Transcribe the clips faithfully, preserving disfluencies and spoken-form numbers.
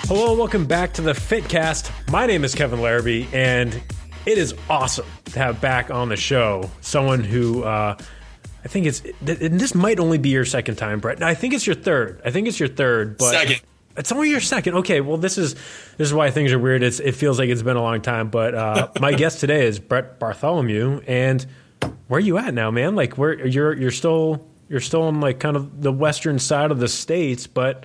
Hello, welcome back to the FitCast. My name is Kevin Larrabee, and it is awesome to have back on the show someone who uh, I think it's, and this might only be your second time, Brett. No, I think it's your third. I think it's your third, but second. It's only your second. Okay, well, this is this is why things are weird. It's, it feels like it's been a long time, but uh, my guest today is Brett Bartholomew, and where are you at now, man? Like, where you're you're still you're still on like kind of the western side of the states, but.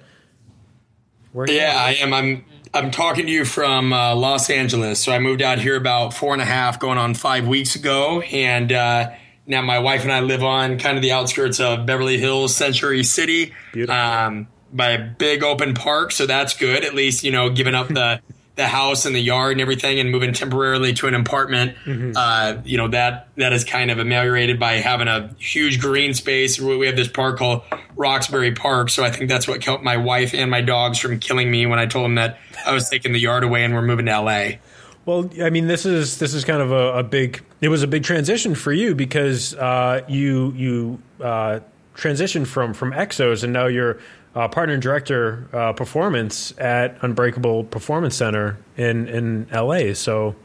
Where yeah, I am. I'm I'm talking to you from uh, Los Angeles. So I moved out here about four and a half, going on five weeks ago, and uh, now my wife and I live on kind of the outskirts of Beverly Hills, Century City, um, by a big open park. So that's good. At least, you know, giving up the the house and the yard and everything, and moving temporarily to an apartment. Mm-hmm. Uh, you know, that that is kind of ameliorated by having a huge green space. We have this park called Roxbury Park, so I think that's what kept my wife and my dogs from killing me when I told them that I was taking the yard away and we're moving to L A. Well, I mean, this is this is kind of a, a big. It was a big transition for you because uh, you you uh, transitioned from from Exos, and now you're uh, partner and director uh, performance at Unbreakable Performance Center in in L A. So,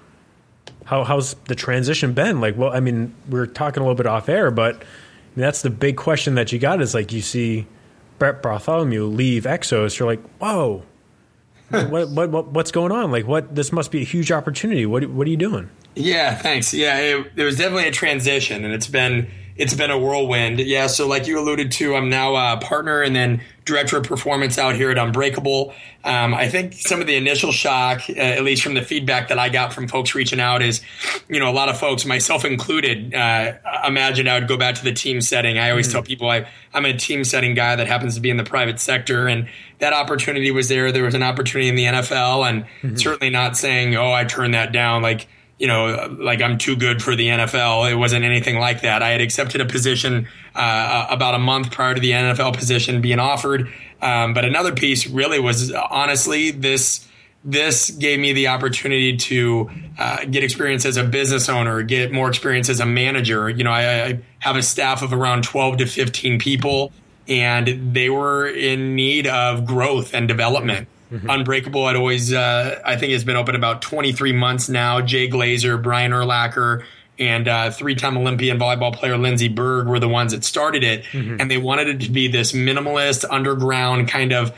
how how's the transition been? Like, well, I mean, we were talking a little bit off air, but I mean, that's the big question that you got is like you see Brett Bartholomew leave Exos, you're like, whoa. what, what what what's going on? Like, what? This must be a huge opportunity. What what are you doing? Yeah, thanks. Yeah, it, there was definitely a transition, and it's been it's been a whirlwind. Yeah, so like you alluded to, I'm now a partner and then director of performance out here at Unbreakable. Um, I think some of the initial shock, uh, at least from the feedback that I got from folks reaching out, is, you know, a lot of folks, myself included, uh, imagined I would go back to the team setting. I always mm-hmm. tell people I, I'm a team setting guy that happens to be in the private sector, and that opportunity was there. There was an opportunity in the N F L, and mm-hmm. certainly not saying, oh, I turned that down. Like, you know, like I'm too good for the N F L. It wasn't anything like that. I had accepted a position uh, about a month prior to the N F L position being offered. Um, but another piece really was, honestly, this this gave me the opportunity to uh, get experience as a business owner, get more experience as a manager. You know, I, I have a staff of around twelve to fifteen people, and they were in need of growth and development. Mm-hmm. Unbreakable, I'd always, uh, I think it's been open about twenty-three months now. Jay Glazer, Brian Urlacher, and uh, three-time Olympian volleyball player Lindsey Berg were the ones that started it. Mm-hmm. And they wanted it to be this minimalist, underground kind of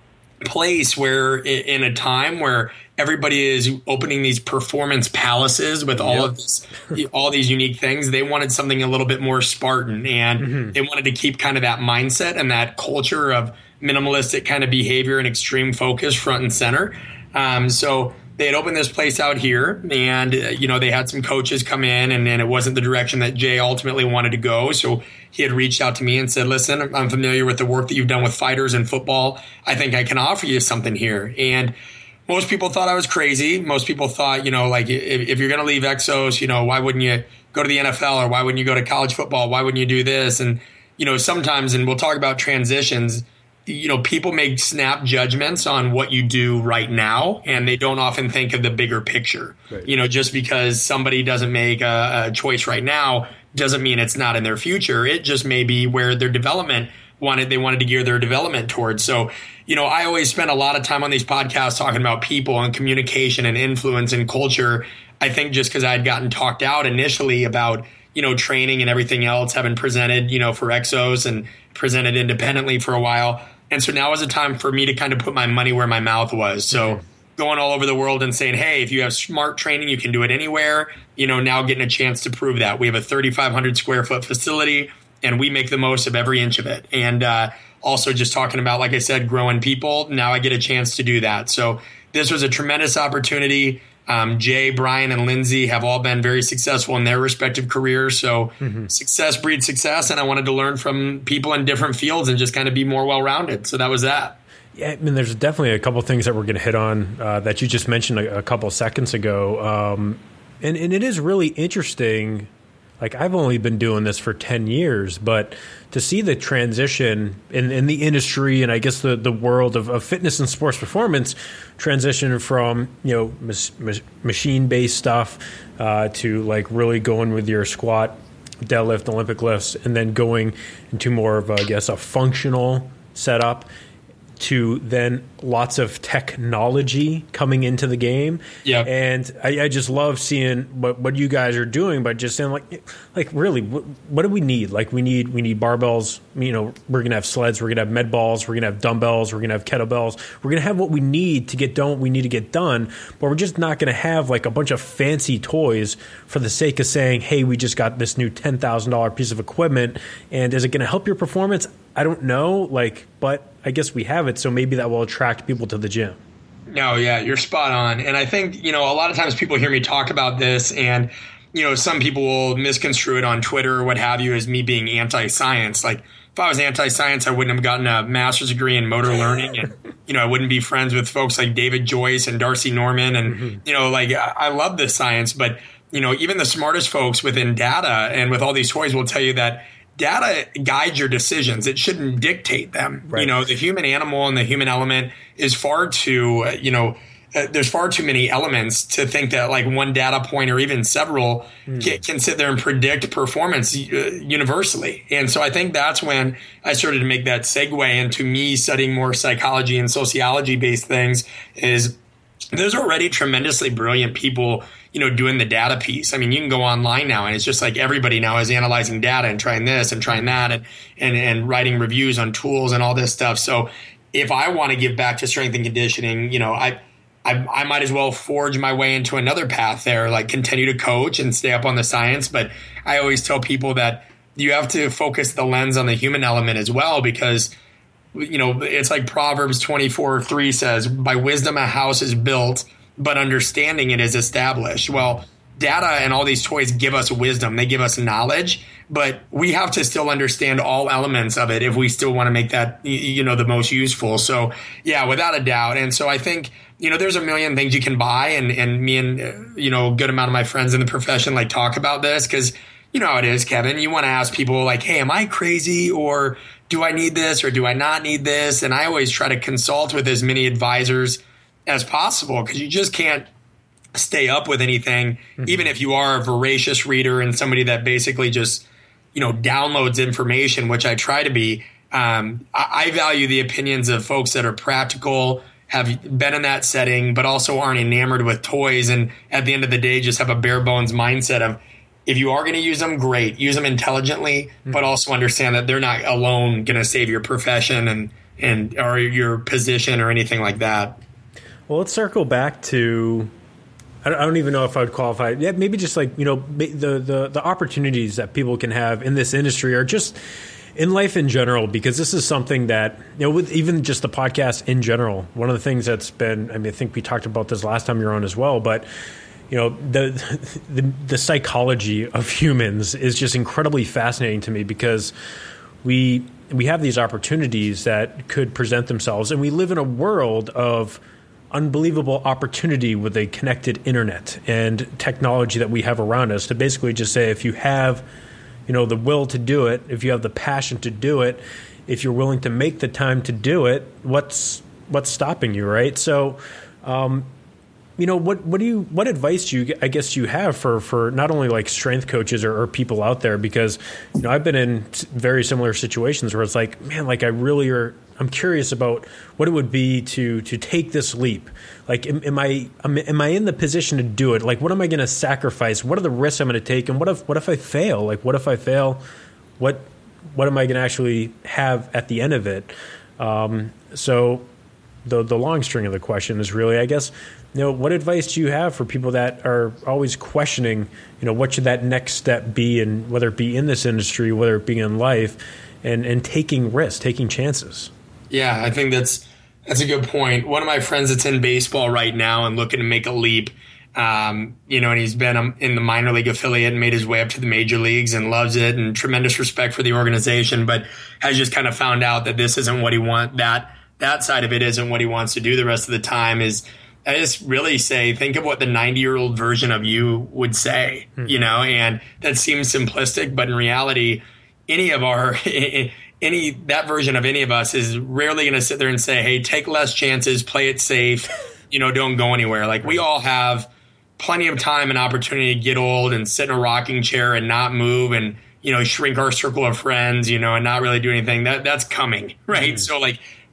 place where in a time where everybody is opening these performance palaces with all yep. of this, all these unique things, they wanted something a little bit more Spartan, and mm-hmm. they wanted to keep kind of that mindset and that culture of minimalistic kind of behavior and extreme focus front and center. Um, so they had opened this place out here, and, uh, you know, they had some coaches come in, and, and it wasn't the direction that Jay ultimately wanted to go. So he had reached out to me and said, listen, I'm familiar with the work that you've done with fighters and football. I think I can offer you something here. And most people thought I was crazy. Most people thought, you know, like if, if you're going to leave Exos, you know, why wouldn't you go to the N F L, or why wouldn't you go to college football? Why wouldn't you do this? And, you know, sometimes, and we'll talk about transitions, you know, people make snap judgments on what you do right now, and they don't often think of the bigger picture. Right. You know, just because somebody doesn't make a, a choice right now doesn't mean it's not in their future. It just may be where their development wanted, they wanted to gear their development towards. So, you know, I always spend a lot of time on these podcasts talking about people and communication and influence and culture. I think just because I had gotten talked out initially about, you know, training and everything else, having presented, you know, for Exos and presented independently for a while. And so now is a time for me to kind of put my money where my mouth was. So mm-hmm. going all over the world and saying, hey, if you have smart training, you can do it anywhere. You know, now getting a chance to prove that. We have a thirty-five hundred square foot facility, and we make the most of every inch of it. And uh, also just talking about, like I said, growing people. Now I get a chance to do that. So this was a tremendous opportunity. Um, Jay, Brian, and Lindsey have all been very successful in their respective careers. So mm-hmm. success breeds success, and I wanted to learn from people in different fields and just kind of be more well-rounded. So that was that. Yeah, I mean, there's definitely a couple of things that we're going to hit on uh, that you just mentioned a, a couple of seconds ago. Um, and, and it is really interesting. Like, I've only been doing this for ten years, but to see the transition in, in the industry and I guess the, the world of, of fitness and sports performance transition from, you know, mas- mas- machine-based stuff uh, to like really going with your squat, deadlift, Olympic lifts, and then going into more of, a, I guess, a functional setup. to then lots of technology coming into the game. Yeah. And I, I just love seeing what, what you guys are doing, but just saying like, like really, what, what do we need? Like we need, we need barbells, you know, we're going to have sleds, we're going to have med balls, we're going to have dumbbells, we're going to have kettlebells. We're going to have what we need to get done what we need to get done, but we're just not going to have like a bunch of fancy toys for the sake of saying, hey, we just got this new ten thousand dollars piece of equipment. And is it going to help your performance? I don't know, like, but I guess we have it, so maybe that will attract people to the gym. No, yeah, you're spot on. And I think, you know, a lot of times people hear me talk about this and, you know, some people will misconstrue it on Twitter or what have you as me being anti-science. Like if I was anti-science, I wouldn't have gotten a master's degree in motor learning and, you know, I wouldn't be friends with folks like David Joyce and Darcy Norman. And, mm-hmm. you know, like I, I love this science, but, you know, even the smartest folks within data and with all these toys will tell you that data guides your decisions. It shouldn't dictate them. Right. You know, the human animal and the human element is far too, uh, you know, uh, there's far too many elements to think that like one data point or even several mm. can, can sit there and predict performance uh, universally. And so I think that's when I started to make that segue into me studying more psychology and sociology based things is there's already tremendously brilliant people, you know, doing the data piece. I mean, you can go online now and it's just like everybody now is analyzing data and trying this and trying that and, and, and writing reviews on tools and all this stuff. So if I want to give back to strength and conditioning, you know, I, I, I might as well forge my way into another path there, like continue to coach and stay up on the science. But I always tell people that you have to focus the lens on the human element as well, because you know, it's like Proverbs twenty-four three says, by wisdom a house is built, but understanding it is established. Well, data and all these toys give us wisdom. They give us knowledge, but we have to still understand all elements of it if we still want to make that, you know, the most useful. So, yeah, without a doubt. And so I think, you know, there's a million things you can buy. And, and me and, you know, a good amount of my friends in the profession like talk about this because, you know how it is, Kevin. You want to ask people like, hey, am I crazy or do I need this or do I not need this? And I always try to consult with as many advisors as possible because you just can't stay up with anything, mm-hmm. even if you are a voracious reader and somebody that basically just, you know, downloads information, which I try to be. Um, I, I value the opinions of folks that are practical, have been in that setting, but also aren't enamored with toys. And at the end of the day, just have a bare bones mindset of, if you are going to use them, great. Use them intelligently, mm-hmm. but also understand that they're not alone going to save your profession and, and or your position or anything like that. Well, let's circle back to, I don't even know if I would qualify. Yeah, maybe just like, you know, the, the, the opportunities that people can have in this industry or just in life in general, because this is something that, you know, with even just the podcast in general, one of the things that's been, I mean, I think we talked about this last time you were on as well, but you know, the, the the psychology of humans is just incredibly fascinating to me because we we have these opportunities that could present themselves, and we live in a world of unbelievable opportunity with a connected internet and technology that we have around us to basically just say if you have, you know, the will to do it, if you have the passion to do it, if you're willing to make the time to do it, what's what's stopping you, right? So, um, you know, what what do you what advice do you I guess you have for, for not only like strength coaches or, or people out there, because you know I've been in very similar situations where it's like, man, like I really are I'm curious about what it would be to to take this leap. Like, am, am I am, am I in the position to do it? Like, what am I going to sacrifice? What are the risks I'm going to take? And what if what if I fail? Like, what if I fail? What what am I going to actually have at the end of it? Um, so, the the long string of the question is really, I guess, you know, what advice do you have for people that are always questioning, you know, what should that next step be, and whether it be in this industry, whether it be in life, and and taking risks, taking chances. Yeah, I think that's that's a good point. One of my friends that's in baseball right now and looking to make a leap, um, you know, and he's been in the minor league affiliate and made his way up to the major leagues and loves it and tremendous respect for the organization, but has just kind of found out that this isn't what he wants, that that side of it isn't what he wants to do the rest of the time. Is I just really say, think of what the ninety-year-old version of you would say, mm-hmm. you know, and that seems simplistic, but in reality, any of our any that version of any of us is rarely going to sit there and say, hey, take less chances, play it safe, you know, don't go anywhere. Like, we all have plenty of time and opportunity to get old and sit in a rocking chair and not move and, you know, shrink our circle of friends, you know, and not really do anything. That that's coming, right? Mm-hmm. So like,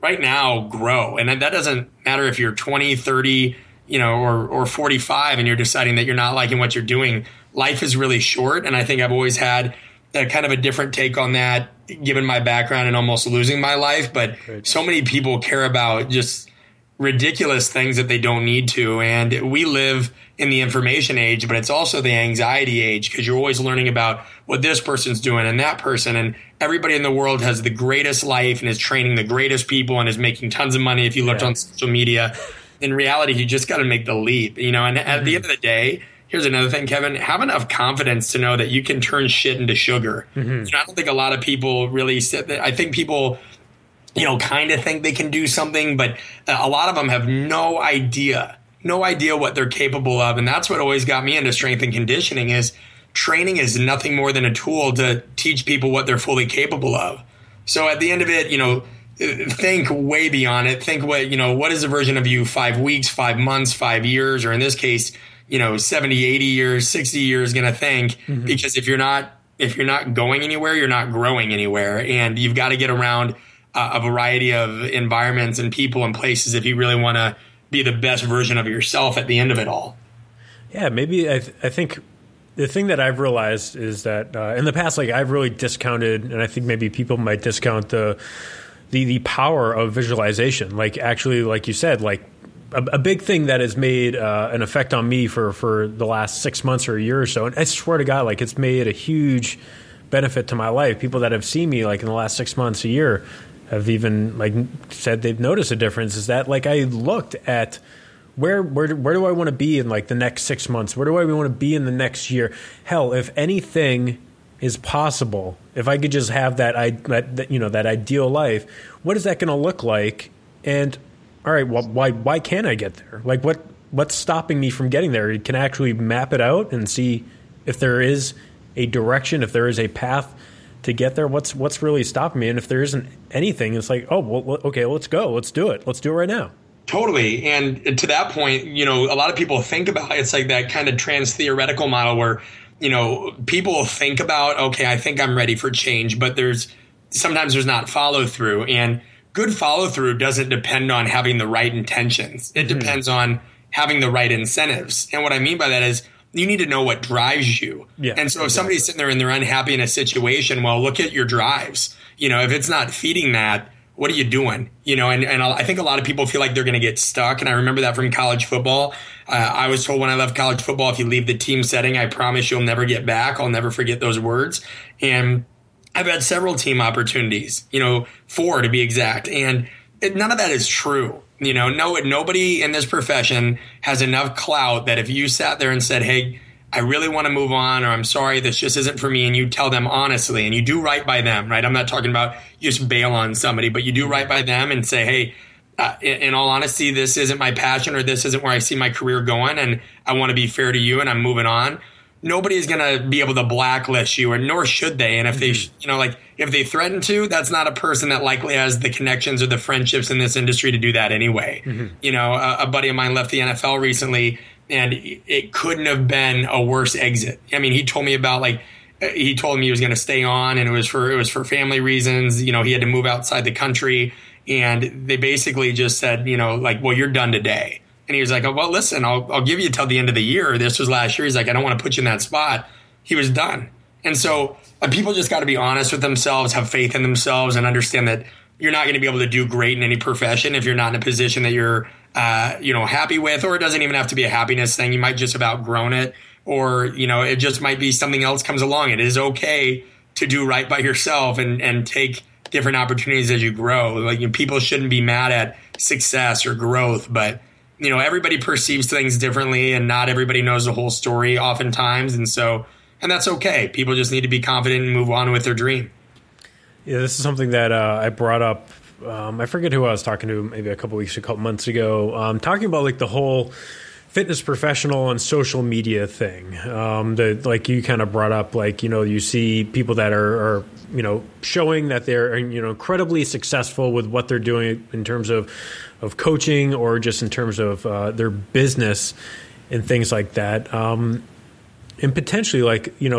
right now, grow. And that doesn't matter if you're twenty, thirty, you know, or, or forty-five and you're deciding that you're not liking what you're doing. Life is really short. And I think I've always had a kind of a different take on that, given my background and almost losing my life. But Great. So many people care about just ridiculous things that they don't need to. And we live in the information age, but it's also the anxiety age, because you're always learning about what this person's doing and that person. And everybody in the world has the greatest life and is training the greatest people and is making tons of money. If you looked yeah. on social media, in reality, you just got to make the leap, you know, and mm-hmm. at the end of the day, here's another thing, Kevin, have enough confidence to know that you can turn shit into sugar. Mm-hmm. You know, I don't think a lot of people really sit there. I think people, you know, kind of think they can do something, but a lot of them have no idea, no idea what they're capable of. And that's what always got me into strength and conditioning is training is nothing more than a tool to teach people what they're fully capable of. So at the end of it, you know, think way beyond it. Think what, you know, what is the version of you five weeks, five months, five years, or in this case, you know, seventy, eighty years, sixty years going to think, mm-hmm. because if you're not, if you're not going anywhere, you're not growing anywhere. And you've got to get around uh, a variety of environments and people and places if you really want to be the best version of yourself at the end of it all. Yeah, maybe I, th- I think the thing that I've realized is that uh, in the past, like I've really discounted, and I think maybe people might discount the the the power of visualization. Like actually, like you said, like a, a big thing that has made uh, an effect on me for for the last six months or a year or so. And I swear to God, like it's made a huge benefit to my life. People that have seen me like in the last six months, a year, have even like said they've noticed a difference. Is that like I looked at where where where do I want to be in like the next six months? Where do I want to be in the next year? Hell, if anything is possible, if I could just have that I that you know that ideal life, what is that going to look like? And all right, well, why why can't I get there? Like what what's stopping me from getting there? Can I actually map it out and see if there is a direction, if there is a path to get there? What's what's really stopping me? And if there isn't anything, it's like, oh, well, okay, let's go, let's do it, let's do it right now. Totally. And to that point, you know, a lot of people think about it's like that kind of trans theoretical model where, you know, people think about, okay, I think I'm ready for change, but there's sometimes there's not follow through. And good follow through doesn't depend on having the right intentions. It mm-hmm. depends on having the right incentives. And what I mean by that is you need to know what drives you. Yeah, and so if exactly. somebody's sitting there and they're unhappy in a situation, well, look at your drives. You know, if it's not feeding that, what are you doing? You know, and, and I think a lot of people feel like they're going to get stuck. And I remember that from college football. Uh, I was told when I left college football, if you leave the team setting, I promise you'll never get back. I'll never forget those words. And I've had several team opportunities, you know, four to be exact. And it, none of that is true. You know, no, nobody in this profession has enough clout that if you sat there and said, hey, I really want to move on, or I'm sorry, this just isn't for me, and you tell them honestly, and you do right by them, right? I'm not talking about you just bail on somebody, but you do right by them and say, hey, uh, in, in all honesty, this isn't my passion, or this isn't where I see my career going, and I want to be fair to you, and I'm moving on. Nobody is going to be able to blacklist you, or nor should they. And if they, you know, like if they threaten to, that's not a person that likely has the connections or the friendships in this industry to do that anyway. Mm-hmm. You know, a, a buddy of mine left the N F L recently, and it couldn't have been a worse exit. I mean, he told me about like, he told me he was going to stay on, and it was for, it was for family reasons. You know, he had to move outside the country, and they basically just said, you know, like, well, you're done today. And he was like, oh, well, listen, I'll, I'll give you till the end of the year. This was last year. He's like, I don't want to put you in that spot. He was done. And so uh, people just got to be honest with themselves, have faith in themselves, and understand that you're not going to be able to do great in any profession if you're not in a position that you're, uh, you know, happy with, or it doesn't even have to be a happiness thing. You might just have outgrown it, or, you know, it just might be something else comes along. It is okay to do right by yourself and, and take different opportunities as you grow. Like, you know, people shouldn't be mad at success or growth, but you know, everybody perceives things differently, and not everybody knows the whole story oftentimes. And so, and that's okay. People just need to be confident and move on with their dream. Yeah, this is something that uh, I brought up. Um, I forget who I was talking to maybe a couple weeks, a couple months ago, um, talking about like the whole fitness professional and social media thing. Um, the, like you kind of brought up, like, you know, you see people that are, are, you know, showing that they're, you know, incredibly successful with what they're doing in terms of, of coaching, or just in terms of uh, their business and things like that. Um, and potentially, like, you know,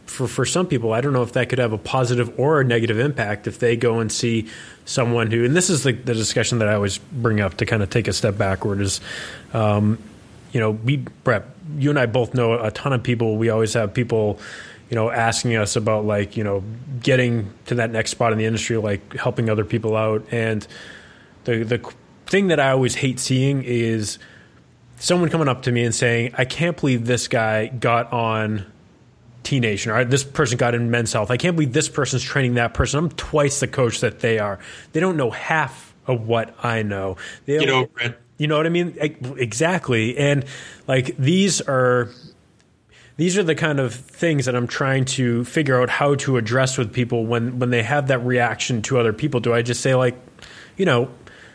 for, for some people, I don't know if that could have a positive or a negative impact if they go and see someone who, and this is the, the discussion that I always bring up to kind of take a step backward is, um, you know, we, Brett, you and I both know a ton of people. We always have people, you know, asking us about like, you know, getting to that next spot in the industry, like helping other people out. And the the thing that I always hate seeing is someone coming up to me and saying, I can't believe this guy got on T Nation, or this person got in Men's Health. I can't believe this person's training that person. I'm twice the coach that they are. They don't know half of what I know. They Get over it. You know what I mean? Exactly. And like these are these are the kind of things that I'm trying to figure out how to address with people when, when they have that reaction to other people. Do I just say like, you know,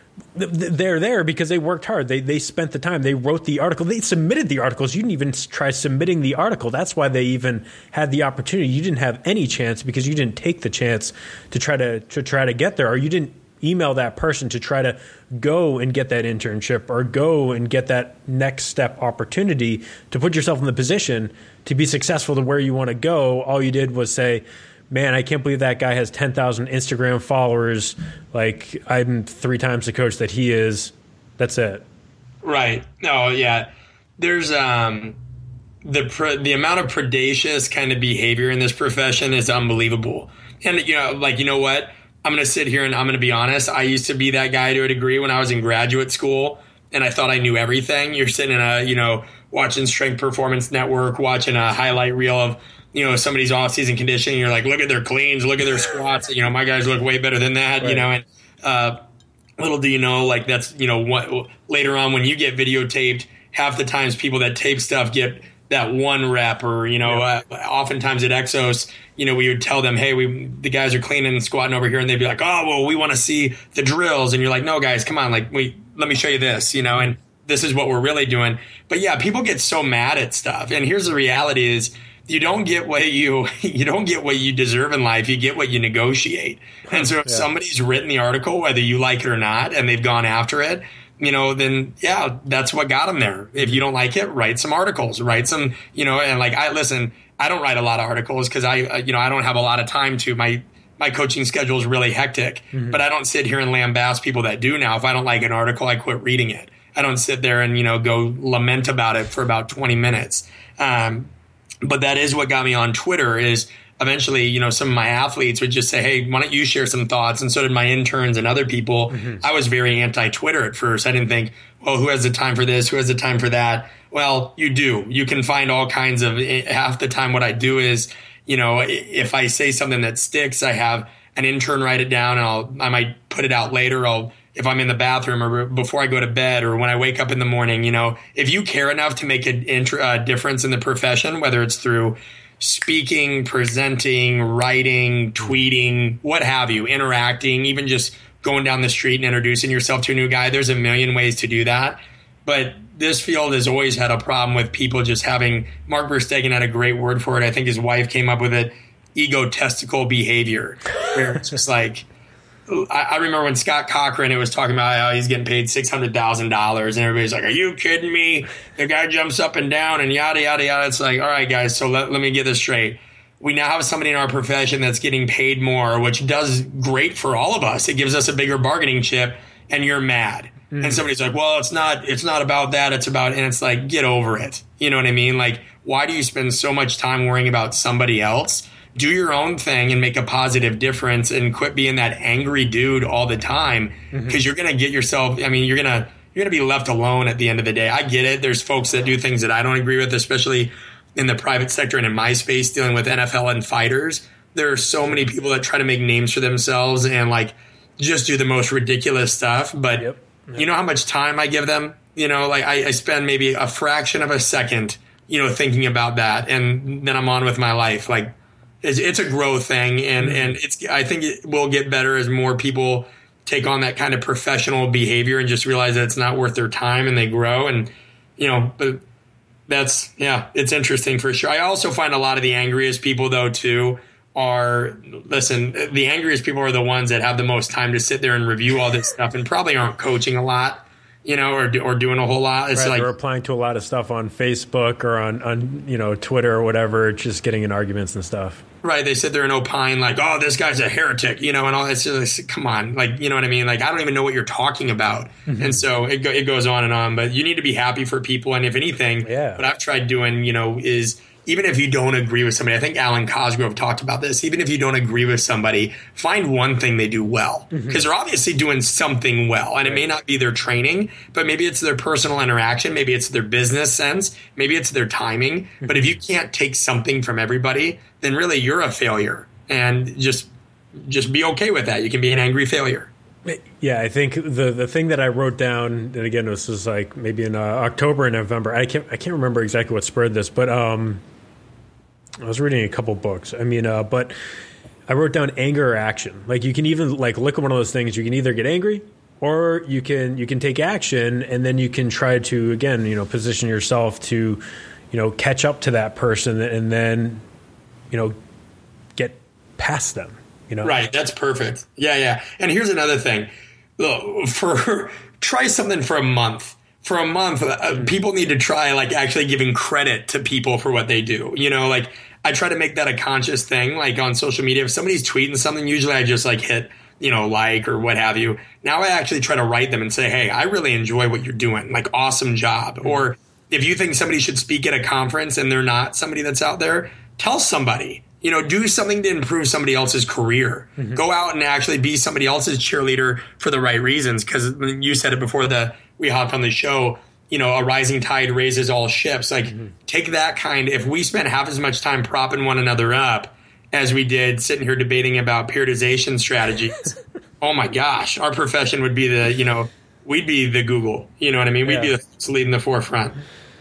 they're there because they worked hard. They they spent the time. They wrote the article. They submitted the articles. You didn't even try submitting the article. That's why they even had the opportunity. You didn't have any chance because you didn't take the chance to try to to try to get there, or you didn't email that person to try to go and get that internship or go and get that next step opportunity to put yourself in the position to be successful to where you want to go. All you did was say, man, I can't believe that guy has ten thousand Instagram followers. Like, I'm three times the coach that he is. That's it. Right. No, yeah. There's um, the pre- the amount of predacious kind of behavior in this profession is unbelievable. And, you know, like, you know what? I'm going to sit here and I'm going to be honest. I used to be that guy to a degree when I was in graduate school, and I thought I knew everything. You're sitting in a, you know, watching Strength Performance Network, watching a highlight reel of, you know, somebody's off-season conditioning. You're like, look at their cleans, look at their squats. You know, my guys look way better than that. Right. You know, and uh, little do you know, like that's, you know, what later on when you get videotaped, half the times people that tape stuff get that one rep, or, you know, yeah. uh, oftentimes at Exos, you know, we would tell them, hey, we the guys are cleaning and squatting over here, and they'd be like, oh, well, we want to see the drills, and you're like, no, guys, come on, like, we let me show you this, you know, and this is what we're really doing. But yeah, people get so mad at stuff, and here's the reality: is you don't get what you you don't get what you deserve in life. You get what you negotiate. And so if yeah. somebody's written the article, whether you like it or not, and they've gone after it, you know, then yeah, that's what got them there. If you don't like it, write some articles, write some, you know, and like I listen, I don't write a lot of articles because I, you know, I don't have a lot of time to. My my coaching schedule is really hectic, mm-hmm. but I don't sit here and lambaste people that do now. If I don't like an article, I quit reading it. I don't sit there and, you know, go lament about it for about twenty minutes. Um, but that is what got me on Twitter. Is eventually, you know, some of my athletes would just say, hey, why don't you share some thoughts? And so did my interns and other people. Mm-hmm. I was very anti-Twitter at first. I didn't think, well, who has the time for this? Who has the time for that? Well, you do. You can find all kinds of, half the time what I do is, you know, if I say something that sticks, I have an intern write it down, and I'll, I might put it out later. I'll, if I'm in the bathroom or before I go to bed or when I wake up in the morning, you know, if you care enough to make a int- uh, difference in the profession, whether it's through speaking, presenting, writing, tweeting, what have you, interacting, even just going down the street and introducing yourself to a new guy, there's a million ways to do that. But this field has always had a problem with people just having, Mark Verstegen had a great word for it. I think his wife came up with it, egotistical behavior, where it's just like, I remember when Scott Cochran, it was talking about how he's getting paid six hundred thousand dollars, and everybody's like, are you kidding me? The guy jumps up and down and yada, yada, yada. It's like, all right, guys, so let, let me get this straight. We now have somebody in our profession that's getting paid more, which does great for all of us. It gives us a bigger bargaining chip, and you're mad. Mm-hmm. And somebody's like, well, it's not, it's not about that. It's about, and it's like, get over it. You know what I mean? Like, why do you spend so much time worrying about somebody else? Do your own thing and make a positive difference, and quit being that angry dude all the time, because mm-hmm. you're going to get yourself, I mean, you're going to, you're going to be left alone at the end of the day. I get it. There's folks that do things that I don't agree with, especially in the private sector and in my space dealing with N F L and fighters. There are so many people that try to make names for themselves and like just do the most ridiculous stuff. But yep. Yep. You know how much time I give them? You know, like I, I spend maybe a fraction of a second, you know, thinking about that, and then I'm on with my life. Like, It's, it's a growth thing, and, and it's. I think it will get better as more people take on that kind of professional behavior and just realize that it's not worth their time, and they grow. And, you know, but that's, yeah, it's interesting for sure. I also find a lot of the angriest people, though, too, are, listen, the angriest people are the ones that have the most time to sit there and review all this stuff and probably aren't coaching a lot. you know, or or doing a whole lot. It's right, like they're applying to a lot of stuff on Facebook or on, on you know Twitter or whatever, just getting in arguments and stuff. Right, they sit there and opine like, "Oh, this guy's a heretic," you know, and all that. Just, come on, like, you know what I mean? Like, I don't even know what you're talking about, mm-hmm. and so it go, it goes on and on. But you need to be happy for people, and if anything, yeah. what I've tried doing, you know, is even if you don't agree with somebody, I think Alan Cosgrove talked about this. Even if you don't agree with somebody, find one thing they do well, because mm-hmm. they're obviously doing something well, and right. it may not be their training, but maybe it's their personal interaction, maybe it's their business sense, maybe it's their timing. Mm-hmm. But if you can't take something from everybody, then really you're a failure. And just just be okay with that. You can be an angry failure. Yeah, I think the the thing that I wrote down, and again, this was like maybe in uh, October and November. I can't I can't remember exactly what spurred this, but um, I was reading a couple books. I mean, uh, but I wrote down anger or action. Like you can even like look at one of those things. You can either get angry, or you can you can take action, and then you can try to again, you know, position yourself to, you know, catch up to that person, and then, you know, get past them. You know? Right. That's perfect. Yeah. Yeah. And here's another thing. Look, for try something for a month. For a month, uh, people need to try like actually giving credit to people for what they do. You know, like I try to make that a conscious thing. Like on social media, if somebody's tweeting something, usually I just like hit, you know, like or what have you. Now I actually try to write them and say, hey, I really enjoy what you're doing. Like, awesome job. Mm-hmm. Or if you think somebody should speak at a conference and they're not somebody that's out there, tell somebody. You know, do something to improve somebody else's career. Mm-hmm. Go out and actually be somebody else's cheerleader for the right reasons. Because you said it before the we hopped on the show, you know, a rising tide raises all ships. Like, mm-hmm. take that kind. If we spent half as much time propping one another up as we did sitting here debating about periodization strategies, oh my gosh, our profession would be the, you know, we'd be the Google. You know what I mean? We'd yeah. be the leading the forefront.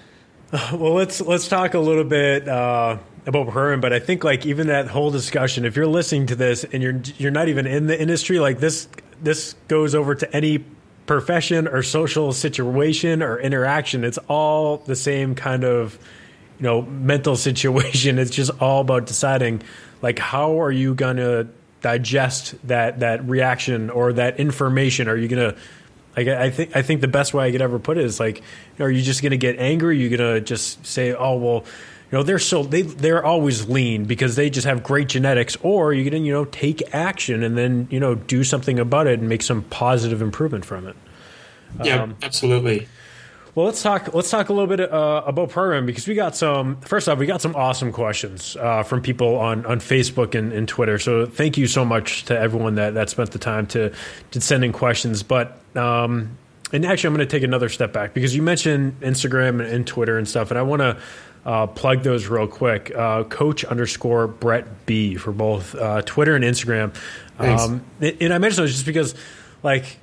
Uh, well, let's let's talk a little bit uh, about Herman, but I think like even that whole discussion, if you're listening to this and you're you're not even in the industry, like this this goes over to any profession or social situation or interaction. It's all the same kind of, you know, mental situation. It's just all about deciding like how are you gonna digest that that reaction or that information? Are you gonna Like I think I think the best way I could ever put it is like, you know, are you just going to get angry? Are you going to just say, oh well, you know, they're so they they're always lean because they just have great genetics, or are you going to, you know, take action and then, you know, do something about it and make some positive improvement from it? Yeah, um, absolutely. Well, let's talk. Let's talk a little bit uh, about program, because we got some. First off, we got some awesome questions uh, from people on, on Facebook and, and Twitter. So thank you so much to everyone that, that spent the time to to send in questions. But um, and actually, I'm going to take another step back, because you mentioned Instagram and, and Twitter and stuff, and I want to uh, plug those real quick. Uh, Coach underscore Brett B for both uh, Twitter and Instagram. Um, and, and I mentioned those just because, like,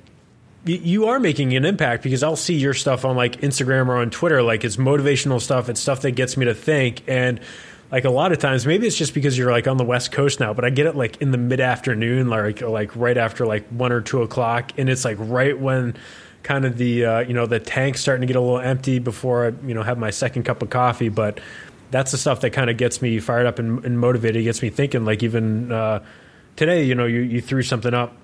you are making an impact, because I'll see your stuff on like Instagram or on Twitter. Like, it's motivational stuff. It's stuff that gets me to think. And like a lot of times, maybe it's just because you're like on the West Coast now, but I get it like in the mid afternoon, like, like right after like one or two o'clock. And it's like right when kind of the, uh, you know, the tank's starting to get a little empty before I, you know, have my second cup of coffee. But that's the stuff that kind of gets me fired up and, and motivated. It gets me thinking. Like even uh, today, you know, you, you threw something up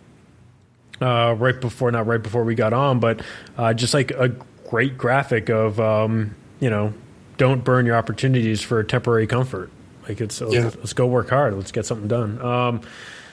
Uh, right before, not right before we got on, but uh, just like a great graphic of, um, you know, don't burn your opportunities for temporary comfort. Like it's, yeah. let's, let's go work hard. Let's get something done. Um,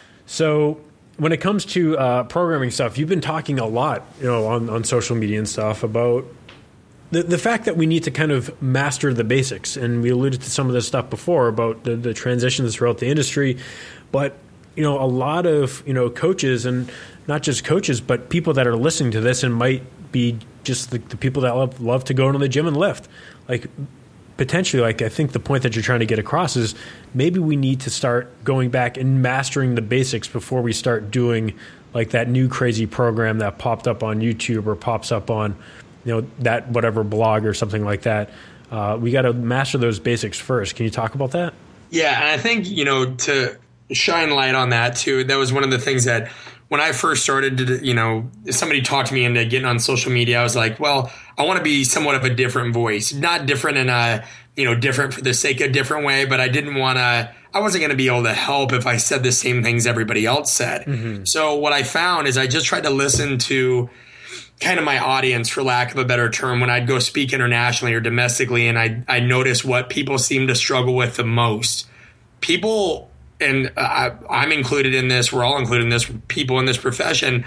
so when it comes to uh, programming stuff, you've been talking a lot, you know, on, on social media and stuff about the the fact that we need to kind of master the basics. And we alluded to some of this stuff before about the, the transitions throughout the industry, but you know, a lot of, you know, coaches, and not just coaches, but people that are listening to this and might be just the, the people that love, love to go into the gym and lift. Like potentially, like I think the point that you're trying to get across is maybe we need to start going back and mastering the basics before we start doing like that new crazy program that popped up on YouTube or pops up on, you know, that whatever blog or something like that. Uh, we got to master those basics first. Can you talk about that? Yeah, and I think, you know, to shine light on that too, that was one of the things that when I first started to, you know, somebody talked me into getting on social media, I was like, well, I want to be somewhat of a different voice, not different in a, you know, different for the sake of different way, but I didn't want to, I wasn't going to be able to help if I said the same things everybody else said. Mm-hmm. So what I found is I just tried to listen to kind of my audience, for lack of a better term, when I'd go speak internationally or domestically, and I I notice what people seem to struggle with the most. People, and I, I'm included in this, we're all included in this, people in this profession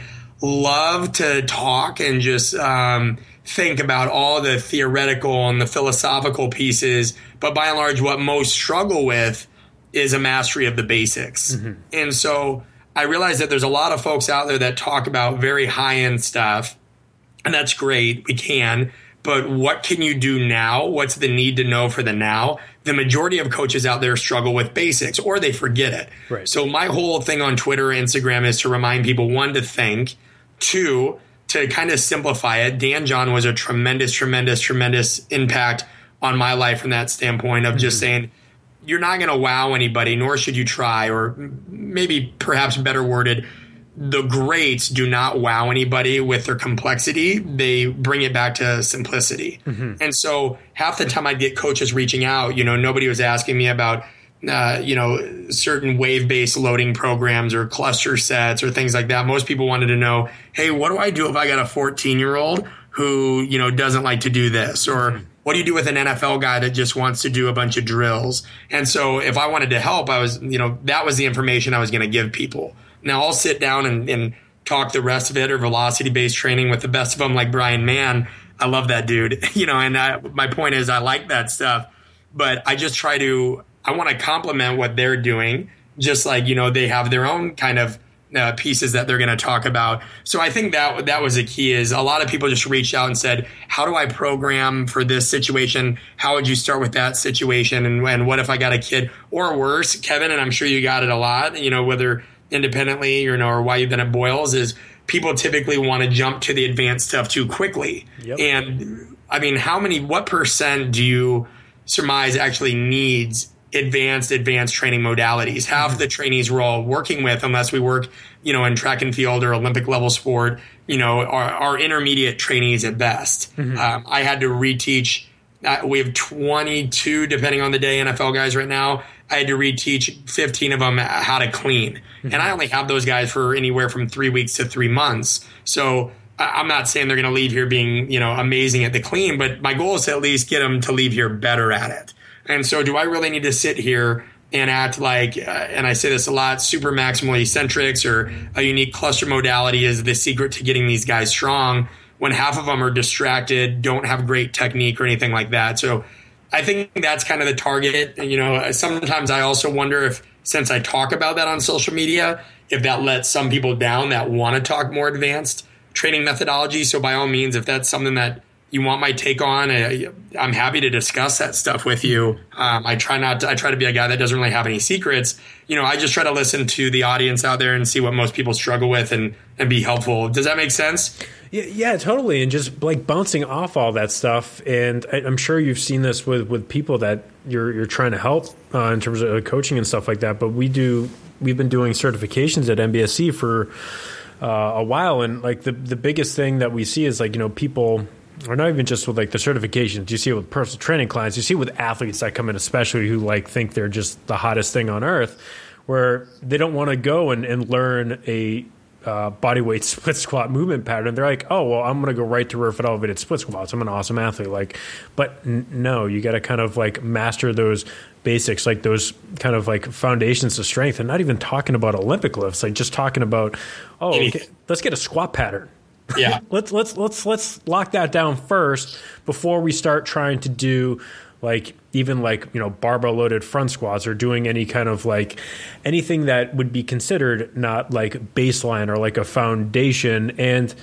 love to talk and just um, think about all the theoretical and the philosophical pieces, but by and large, what most struggle with is a mastery of the basics. Mm-hmm. And so I realize that there's a lot of folks out there that talk about very high-end stuff, and that's great. We can. But what can you do now? What's the need to know for the now? The majority of coaches out there struggle with basics, or they forget it. Right. So my whole thing on Twitter or Instagram is to remind people, one, to think, two, to kind of simplify it. Dan John was a tremendous, tremendous, tremendous impact on my life from that standpoint of mm-hmm. just saying, you're not going to wow anybody, nor should you try, or maybe perhaps better worded, the greats do not wow anybody with their complexity. They bring it back to simplicity. Mm-hmm. And so half the time I'd get coaches reaching out, you know, nobody was asking me about, uh, you know, certain wave-based loading programs or cluster sets or things like that. Most people wanted to know, hey, what do I do if I got a fourteen-year-old who, you know, doesn't like to do this? Or mm-hmm. what do you do with an N F L guy that just wants to do a bunch of drills? And so if I wanted to help, I was, you know, that was the information I was going to give people. Now I'll sit down and, and talk the rest of it, or velocity-based training with the best of them, like Brian Mann. I love that dude, you know, and I, my point is I like that stuff, but I just try to, I want to complement what they're doing, just like, you know, they have their own kind of uh, pieces that they're going to talk about. So I think that that was the key. Is a lot of people just reached out and said, how do I program for this situation? How would you start with that situation? And, and what if I got a kid, or worse, Kevin, and I'm sure you got it a lot, you know, whether independently, you know, or why you've been at Boyles, is people typically want to jump to the advanced stuff too quickly. Yep. And I mean, how many, what percent do you surmise actually needs advanced, advanced training modalities? Half mm-hmm. the trainees we're all working with, unless we work, you know, in track and field or Olympic level sport, you know, are, are intermediate trainees at best. Mm-hmm. Um, I had to reteach. Uh, we have twenty-two, depending on the day, N F L guys right now. I had to reteach fifteen of them how to clean. Mm-hmm. And I only have those guys for anywhere from three weeks to three months. So I'm not saying they're going to leave here being, you know, amazing at the clean, but my goal is to at least get them to leave here better at it. And so do I really need to sit here and act like, uh, and I say this a lot, super maximal eccentrics or a unique cluster modality is the secret to getting these guys strong, when half of them are distracted, don't have great technique or anything like that. So I think that's kind of the target. You know, sometimes I also wonder if, since I talk about that on social media, if that lets some people down that want to talk more advanced training methodology. So by all means, if that's something that you want my take on, I'm happy to discuss that stuff with you. Um, I try not to, I try to be a guy that doesn't really have any secrets. You know, I just try to listen to the audience out there and see what most people struggle with and, and be helpful. Does that make sense? Yeah, yeah, totally. And just like bouncing off all that stuff. And I, I'm sure you've seen this with, with people that you're you're trying to help uh, in terms of coaching and stuff like that. But we do, we've been doing certifications at M B S C for uh, a while. And like the, the biggest thing that we see is like, you know, people, or not even just with like the certifications, you see it with personal training clients, you see it with athletes that come in, especially who like think they're just the hottest thing on earth, where they don't want to go and, and learn a uh, body weight split squat movement pattern. They're like, oh, well, I'm going to go right to rear foot elevated split squats. I'm an awesome athlete. Like, but n- no, you got to kind of like master those basics, like those kind of like foundations of strength, and not even talking about Olympic lifts, like just talking about, oh, okay, let's get a squat pattern. Yeah. let's let's let's let's lock that down first before we start trying to do like even like, you know, barbell loaded front squats or doing any kind of like anything that would be considered not like baseline or like a foundation. And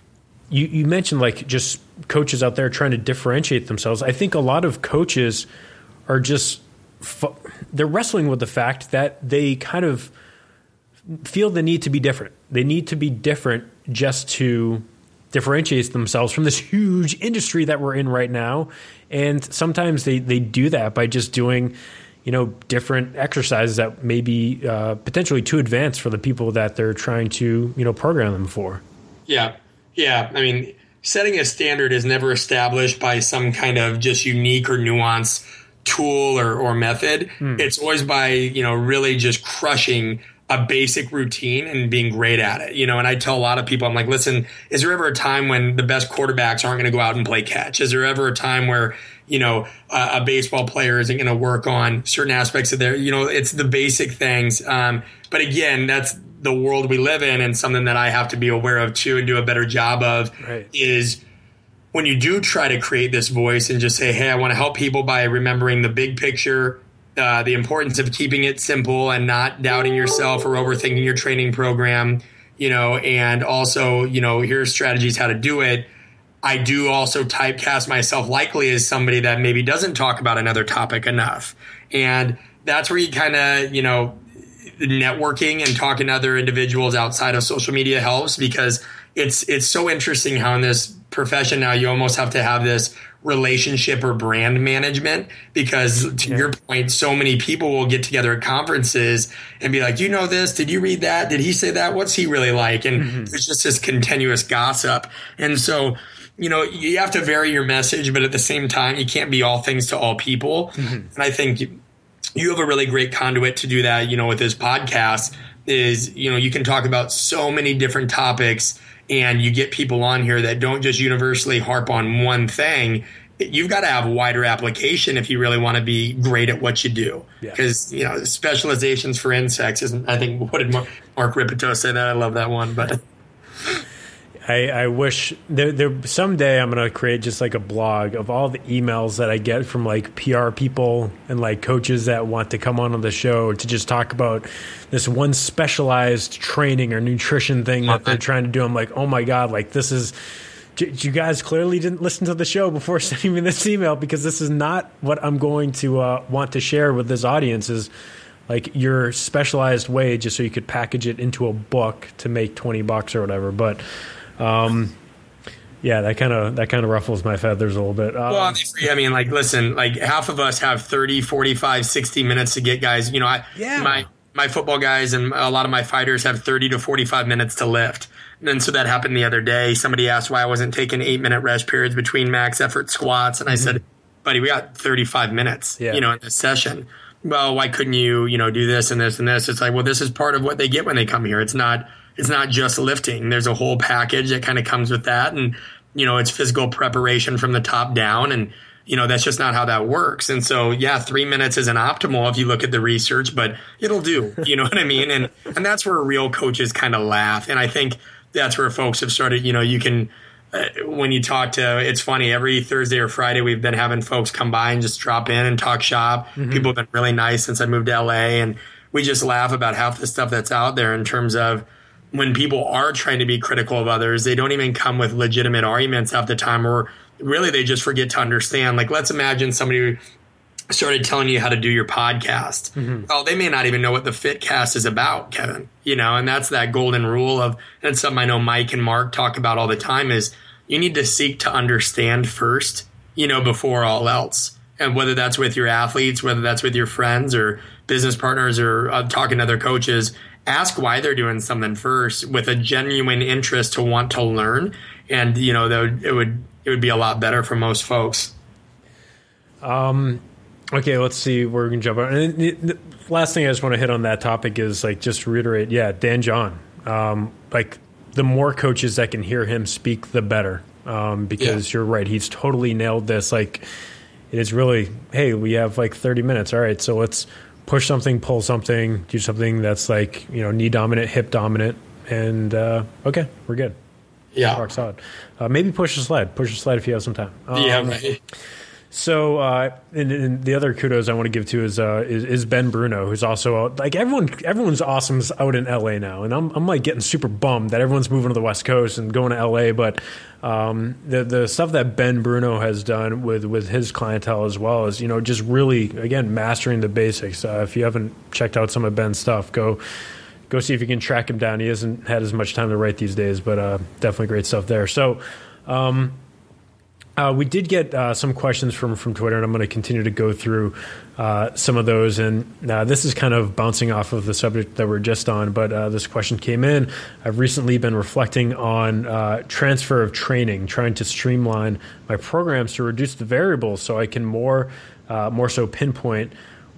you you mentioned like just coaches out there trying to differentiate themselves. I think a lot of coaches are just fu- they're wrestling with the fact that they kind of feel the need to be different. They need to be different just to differentiate themselves from this huge industry that we're in right now. And sometimes they, they do that by just doing, you know, different exercises that may be uh, potentially too advanced for the people that they're trying to, you know, program them for. Yeah. Yeah. I mean, setting a standard is never established by some kind of just unique or nuanced tool or, or method. Hmm. It's always by, you know, really just crushing a basic routine and being great at it, you know, and I tell a lot of people, I'm like, listen, is there ever a time when the best quarterbacks aren't going to go out and play catch? Is there ever a time where, you know, uh, a baseball player isn't going to work on certain aspects of their, you know, it's the basic things. Um, but again, that's the world we live in, and something that I have to be aware of too and do a better job of right. is when you do try to create this voice and just say, hey, I want to help people by remembering the big picture, Uh, the importance of keeping it simple and not doubting yourself or overthinking your training program, you know, and also, you know, here's strategies how to do it. I do also typecast myself likely as somebody that maybe doesn't talk about another topic enough. And that's where you kind of, you know, networking and talking to other individuals outside of social media helps, because it's it's so interesting how in this profession now you almost have to have this relationship or brand management, because to yeah. your point, so many people will get together at conferences and be like, you know this, did you read that? Did he say that? What's he really like? And mm-hmm. there's just this continuous gossip. And so, you know, you have to vary your message, but at the same time, you can't be all things to all people. Mm-hmm. And I think you, you have a really great conduit to do that, you know, with this podcast is, you know, you can talk about so many different topics, and you get people on here that don't just universally harp on one thing. You've got to have a wider application if you really want to be great at what you do. Because, yeah. you know, specializations for insects isn't, I think, what did Mark, Mark Ripito say that? I love that one. But I, I wish there, there someday I'm going to create just like a blog of all the emails that I get from like P R people and like coaches that want to come on on the show to just talk about this one specialized training or nutrition thing that they're trying to do. I'm like, oh my God, like this is, you guys clearly didn't listen to the show before sending me this email, because this is not what I'm going to uh, want to share with this audience, is like your specialized way just so you could package it into a book to make twenty bucks or whatever. But um, yeah, that kind of that kind of ruffles my feathers a little bit. Um, well, I mean, like, listen, like half of us have thirty, forty-five, sixty minutes to get guys. You know, I yeah. my my football guys and a lot of my fighters have thirty to forty-five minutes to lift. And so that happened the other day. Somebody asked why I wasn't taking eight minute rest periods between max effort squats. And I mm-hmm. said, buddy, we got thirty-five minutes, yeah. you know, in this session. Well, why couldn't you, you know, do this and this and this? It's like, well, this is part of what they get when they come here. It's not, it's not just lifting. There's a whole package that kind of comes with that. And, you know, it's physical preparation from the top down. And, you know, that's just not how that works. And so, yeah, three minutes isn't optimal if you look at the research, but it'll do. You know what I mean? And, and that's where real coaches kind of laugh. And I think that's where folks have started, you know, you can, uh, when you talk to, it's funny, every Thursday or Friday, we've been having folks come by and just drop in and talk shop. Mm-hmm. People have been really nice since I moved to L A. And we just laugh about half the stuff that's out there in terms of when people are trying to be critical of others, they don't even come with legitimate arguments half the time, or really they just forget to understand. Like, let's imagine somebody started telling you how to do your podcast. Mm-hmm. Well, they may not even know what the Fitcast is about, Kevin, you know, and that's that golden rule of, and it's something I know Mike and Mark talk about all the time, is you need to seek to understand first, you know, before all else. And whether that's with your athletes, whether that's with your friends or business partners or uh, talking to other coaches, ask why they're doing something first with a genuine interest to want to learn. And, you know, that would, it would, it would be a lot better for most folks. Um, Okay, let's see where we can jump on. And the, the last thing I just want to hit on that topic is, like, just to reiterate, yeah, Dan John. Um, like, the more coaches that can hear him speak, the better. Um, because yeah. you're right, he's totally nailed this. Like, it's really, hey, we have like thirty minutes. All right, so let's push something, pull something, do something that's like, you know, knee dominant, hip dominant, and uh, okay, we're good. Yeah, rock solid. Uh, maybe push a sled. Push a sled if you have some time. Um, yeah, right. So, uh, and, and the other kudos I want to give to is, uh, is is Ben Bruno, who's also uh, like everyone. Everyone's awesome out in L A now, and I'm I'm like getting super bummed that everyone's moving to the West Coast and going to L A. But um, the the stuff that Ben Bruno has done with, with his clientele as well is, you know, just really, again, mastering the basics. Uh, if you haven't checked out some of Ben's stuff, go go see if you can track him down. He hasn't had as much time to write these days, but uh, definitely great stuff there. So. Um, Uh, we did get uh, some questions from, from Twitter, and I'm going to continue to go through uh, some of those. And uh, this is kind of bouncing off of the subject that we're just on, but uh, this question came in. I've recently been reflecting on uh, transfer of training, trying to streamline my programs to reduce the variables so I can more, uh, more so pinpoint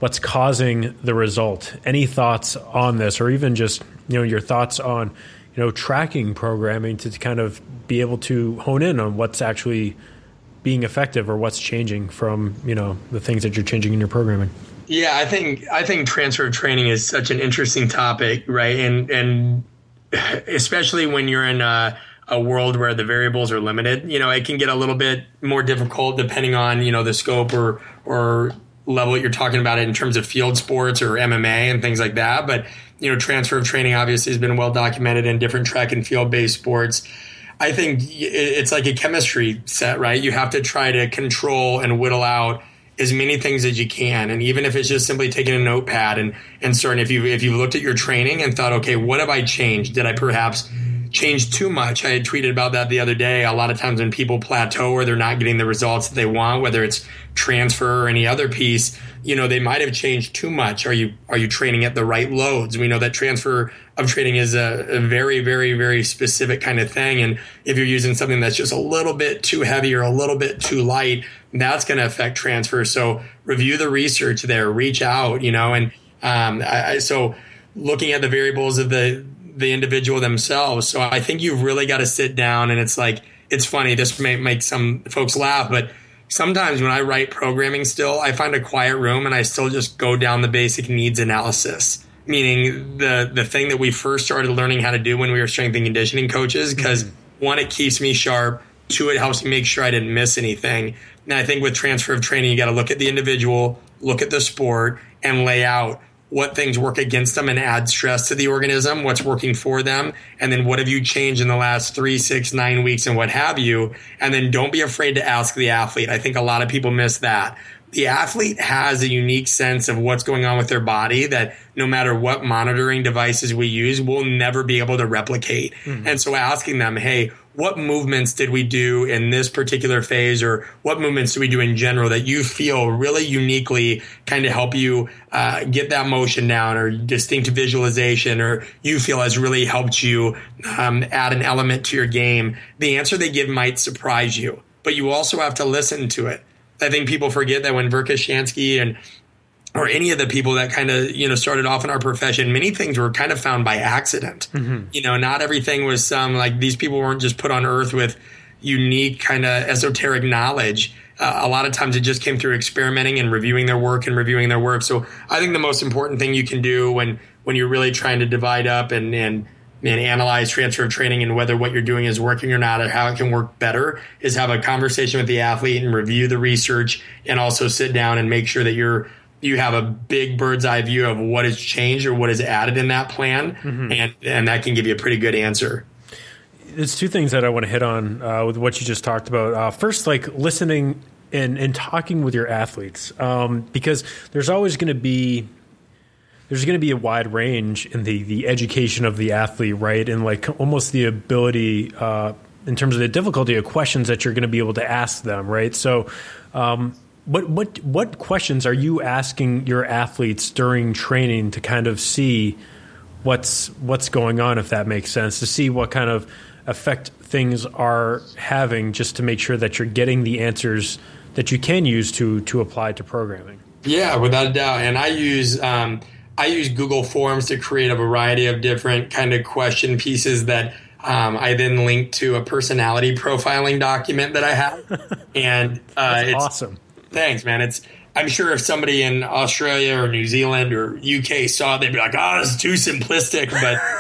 what's causing the result. Any thoughts on this, or even just, you know, your thoughts on, you know, tracking programming to kind of be able to hone in on what's actually being effective or what's changing from, you know, the things that you're changing in your programming? Yeah, I think I think transfer of training is such an interesting topic, right? And and especially when you're in a, a world where the variables are limited, you know, it can get a little bit more difficult depending on, you know, the scope or or level that you're talking about it in terms of field sports or M M A and things like that. But, you know, transfer of training obviously has been well documented in different track and field based sports. I think it's like a chemistry set, right? You have to try to control and whittle out as many things as you can. And even if it's just simply taking a notepad and, and starting, if you if you've looked at your training and thought, okay, what have I changed? Did I perhaps change too much? I had tweeted about that the other day. A lot of times when people plateau or they're not getting the results that they want, whether it's transfer or any other piece, you know, they might have changed too much. Are you are you training at the right loads? We know that transfer of training is a, a very, very, very specific kind of thing. And if you're using something that's just a little bit too heavy or a little bit too light, that's going to affect transfer. So review the research there, reach out, you know, and um, I, so looking at the variables of the the individual themselves. So I think you've really got to sit down, and it's like, it's funny, this may make some folks laugh, but sometimes when I write programming still, I find a quiet room and I still just go down the basic needs analysis, meaning the, the thing that we first started learning how to do when we were strength and conditioning coaches, because mm-hmm. one, it keeps me sharp. Two, it helps me make sure I didn't miss anything. And I think with transfer of training, you got to look at the individual, look at the sport, and lay out what things work against them and add stress to the organism, what's working for them, and then what have you changed in the last three, six, nine weeks and what have you. And then don't be afraid to ask the athlete. I think a lot of people miss that. The athlete has a unique sense of what's going on with their body that no matter what monitoring devices we use, we'll never be able to replicate. Mm-hmm. And so asking them, hey, what movements did we do in this particular phase, or what movements do we do in general that you feel really uniquely kind of help you uh, get that motion down, or distinct visualization, or you feel has really helped you um, add an element to your game? The answer they give might surprise you, but you also have to listen to it. I think people forget that when Verkhoshansky and or any of the people that kind of, you know, started off in our profession, many things were kind of found by accident. Mm-hmm. You know, not everything was some, like, these people weren't just put on earth with unique kind of esoteric knowledge. Uh, a lot of times it just came through experimenting and reviewing their work and reviewing their work. So I think the most important thing you can do when, when you're really trying to divide up and, and, and analyze transfer of training and whether what you're doing is working or not, or how it can work better, is have a conversation with the athlete and review the research, and also sit down and make sure that you're you have a big bird's eye view of what has changed or what is added in that plan. Mm-hmm. And, and that can give you a pretty good answer. There's two things that I want to hit on uh, with what you just talked about. Uh, first, like listening and, and talking with your athletes, um, because there's always going to be, there's going to be a wide range in the, the education of the athlete, right? And like almost the ability uh, in terms of the difficulty of questions that you're going to be able to ask them, right? So, um, What what what questions are you asking your athletes during training to kind of see what's what's going on, if that makes sense, to see what kind of effect things are having, just to make sure that you're getting the answers that you can use to to apply to programming? Yeah, without a doubt. And I use um, I use Google Forms to create a variety of different kind of question pieces that Um, I then link to a personality profiling document that I have. And uh, That's it's awesome. Thanks, man. It's I'm sure if somebody in Australia or New Zealand or U K saw it, they'd be like, "Oh, this is too simplistic,"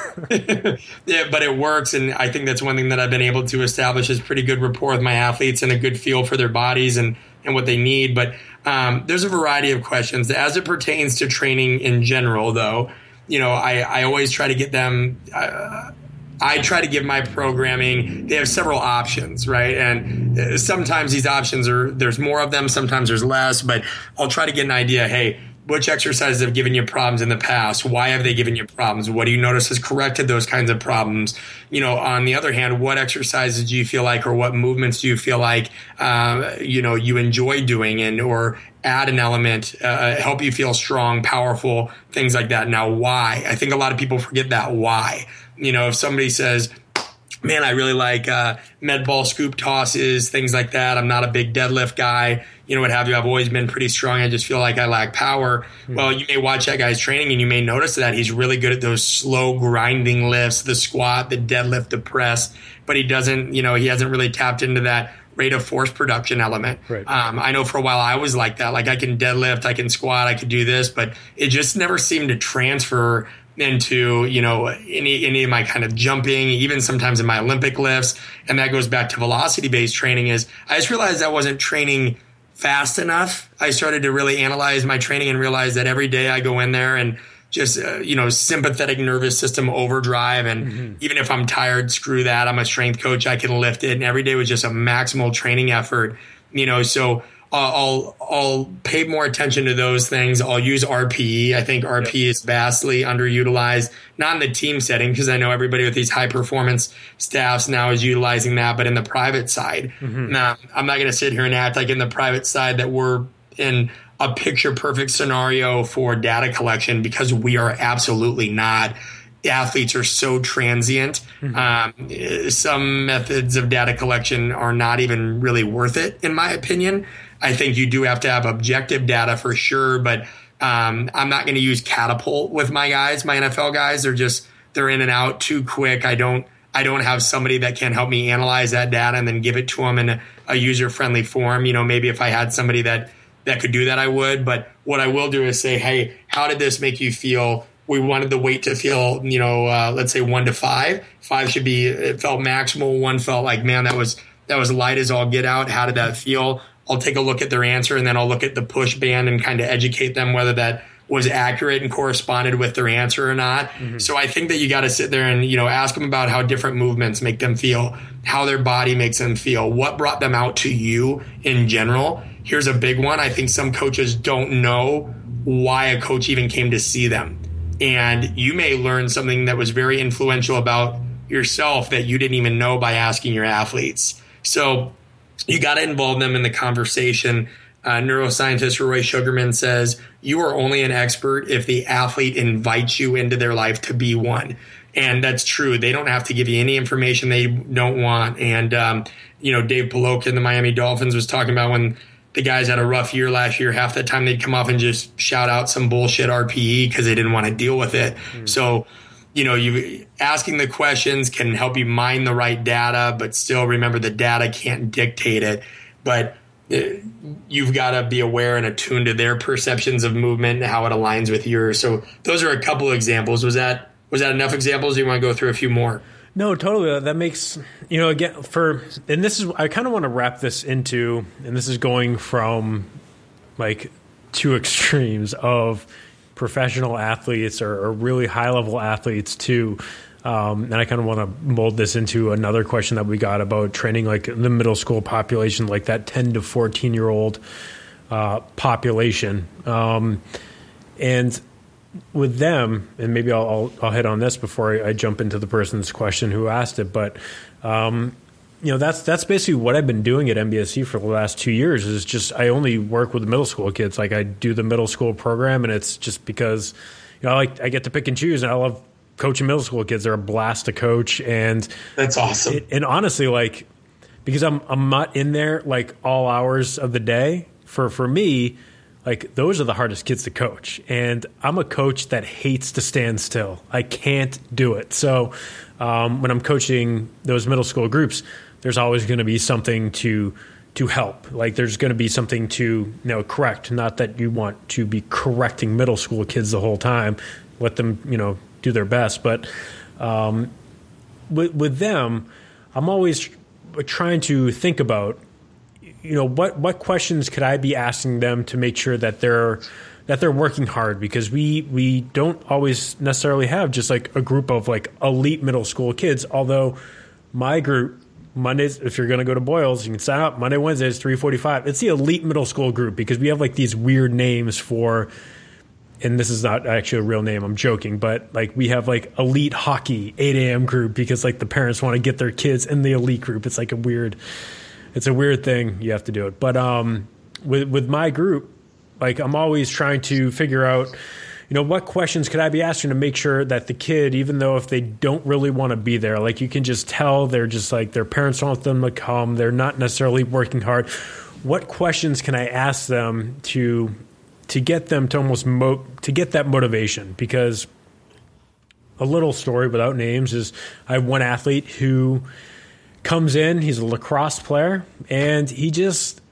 but yeah, but it works. And I think that's one thing that I've been able to establish is pretty good rapport with my athletes and a good feel for their bodies and and what they need. But um, there's a variety of questions as it pertains to training in general. Though, you know, I I always try to get them. Uh, I try to give my programming, they have several options, right? And sometimes these options are, there's more of them, sometimes there's less, but I'll try to get an idea, hey, which exercises have given you problems in the past? Why have they given you problems? What do you notice has corrected those kinds of problems? You know, on the other hand, what exercises do you feel like, or what movements do you feel like, uh, you know, you enjoy doing, and or add an element, uh, help you feel strong, powerful, things like that. Now, why? I think a lot of people forget that why. You know, if somebody says, man, I really like uh, med ball scoop tosses, things like that. I'm not a big deadlift guy, you know, what have you. I've always been pretty strong. I just feel like I lack power. Mm-hmm. Well, you may watch that guy's training and you may notice that he's really good at those slow grinding lifts, the squat, the deadlift, the press, but he doesn't, you know, he hasn't really tapped into that rate of force production element. Right. Um, I know for a while I was like that. Like I can deadlift, I can squat, I could do this, but it just never seemed to transfer into, you know, any any of my kind of jumping, even sometimes in my Olympic lifts. And that goes back to velocity-based training. Is I just realized I wasn't training fast enough. I started to really analyze my training and realize that every day I go in there and just, uh, you know, sympathetic nervous system overdrive. And mm-hmm. even if I'm tired, screw that. I'm a strength coach. I can lift it. And every day was just a maximal training effort, you know, so I'll I'll pay more attention to those things. I'll use R P E. I think R P E yep. is vastly underutilized, not in the team setting, because I know everybody with these high performance staffs now is utilizing that, but in the private side. Mm-hmm. Now, I'm not going to sit here and act like in the private side that we're in a picture perfect scenario for data collection, because we are absolutely not. The athletes are so transient. Mm-hmm. Um, some methods of data collection are not even really worth it, in my opinion. I think you do have to have objective data for sure, but um, I'm not going to use Catapult with my guys, my N F L guys. They're just, they're in and out too quick. I don't, I don't have somebody that can help me analyze that data and then give it to them in a, a user-friendly form. You know, maybe if I had somebody that, that could do that, I would. But what I will do is say, hey, how did this make you feel? We wanted the weight to feel, you know, uh, let's say one to five. Five should be, it felt maximal. One felt like, man, that was, that was light as all get out. How did that feel? I'll take a look at their answer, and then I'll look at the push band and kind of educate them whether that was accurate and corresponded with their answer or not. Mm-hmm. So I think that you got to sit there and, you know, ask them about how different movements make them feel, how their body makes them feel, what brought them out to you in general. Here's a big one. I think some coaches don't know why a coach even came to see them. And you may learn something that was very influential about yourself that you didn't even know by asking your athletes. So you got to involve them in the conversation. Uh, neuroscientist Roy Sugarman says, you are only an expert if the athlete invites you into their life to be one. And that's true. They don't have to give you any information they don't want. And, um, you know, Dave Polokin, the Miami Dolphins, was talking about when the guys had a rough year last year, half the time they'd come off and just shout out some bullshit R P E because they didn't want to deal with it. Mm. So, you know, you asking the questions can help you mine the right data, but still remember the data can't dictate it. But it, you've got to be aware and attuned to their perceptions of movement and how it aligns with yours. So those are a couple of examples. Was that was that enough examples? Or do you want to go through a few more? No, totally. That makes, you know, again, for, and this is, I kind of want to wrap this into, and this is going from like two extremes of professional athletes or, or really high-level athletes to, um, and I kind of want to mold this into another question that we got about training like the middle school population, like that ten to fourteen-year-old uh, population. Um, and with them, and maybe I'll, I'll, I'll hit on this before I, I jump into the person's question who asked it, but um, you know, that's that's basically what I've been doing at M B S C for the last two years is just I only work with the middle school kids. Like I do the middle school program, and it's just because, you know, I, like, I get to pick and choose, and I love coaching middle school kids. They're a blast to coach. And that's awesome. It, and honestly, like, because I'm I'm not in there like all hours of the day, for, for me, like those are the hardest kids to coach. And I'm a coach that hates to stand still. I can't do it. So um, when I'm coaching those middle school groups, there's always going to be something to to help. Like there's going to be something to, you know, correct. Not that you want to be correcting middle school kids the whole time. Let them, you know, do their best. But um, with, with them, I'm always trying to think about, you know, what, what questions could I be asking them to make sure that they're that they're working hard, because we we don't always necessarily have just like a group of like elite middle school kids. Although my group, Mondays, if you're going to go to Boyles, you can sign up. Monday, Wednesdays, three forty-five. It's the elite middle school group because we have like these weird names for, and this is not actually a real name, I'm joking, but like we have like elite hockey eight a.m. group because like the parents want to get their kids in the elite group. It's like a weird, it's a weird thing. You have to do it. But um, with with my group, like I'm always trying to figure out, you know, what questions could I be asking to make sure that the kid, even though if they don't really want to be there, like you can just tell they're just like their parents don't want them to come, they're not necessarily working hard. What questions can I ask them to to get them to almost mo- to get that motivation? Because a little story without names is I have one athlete who comes in, he's a lacrosse player, and he just,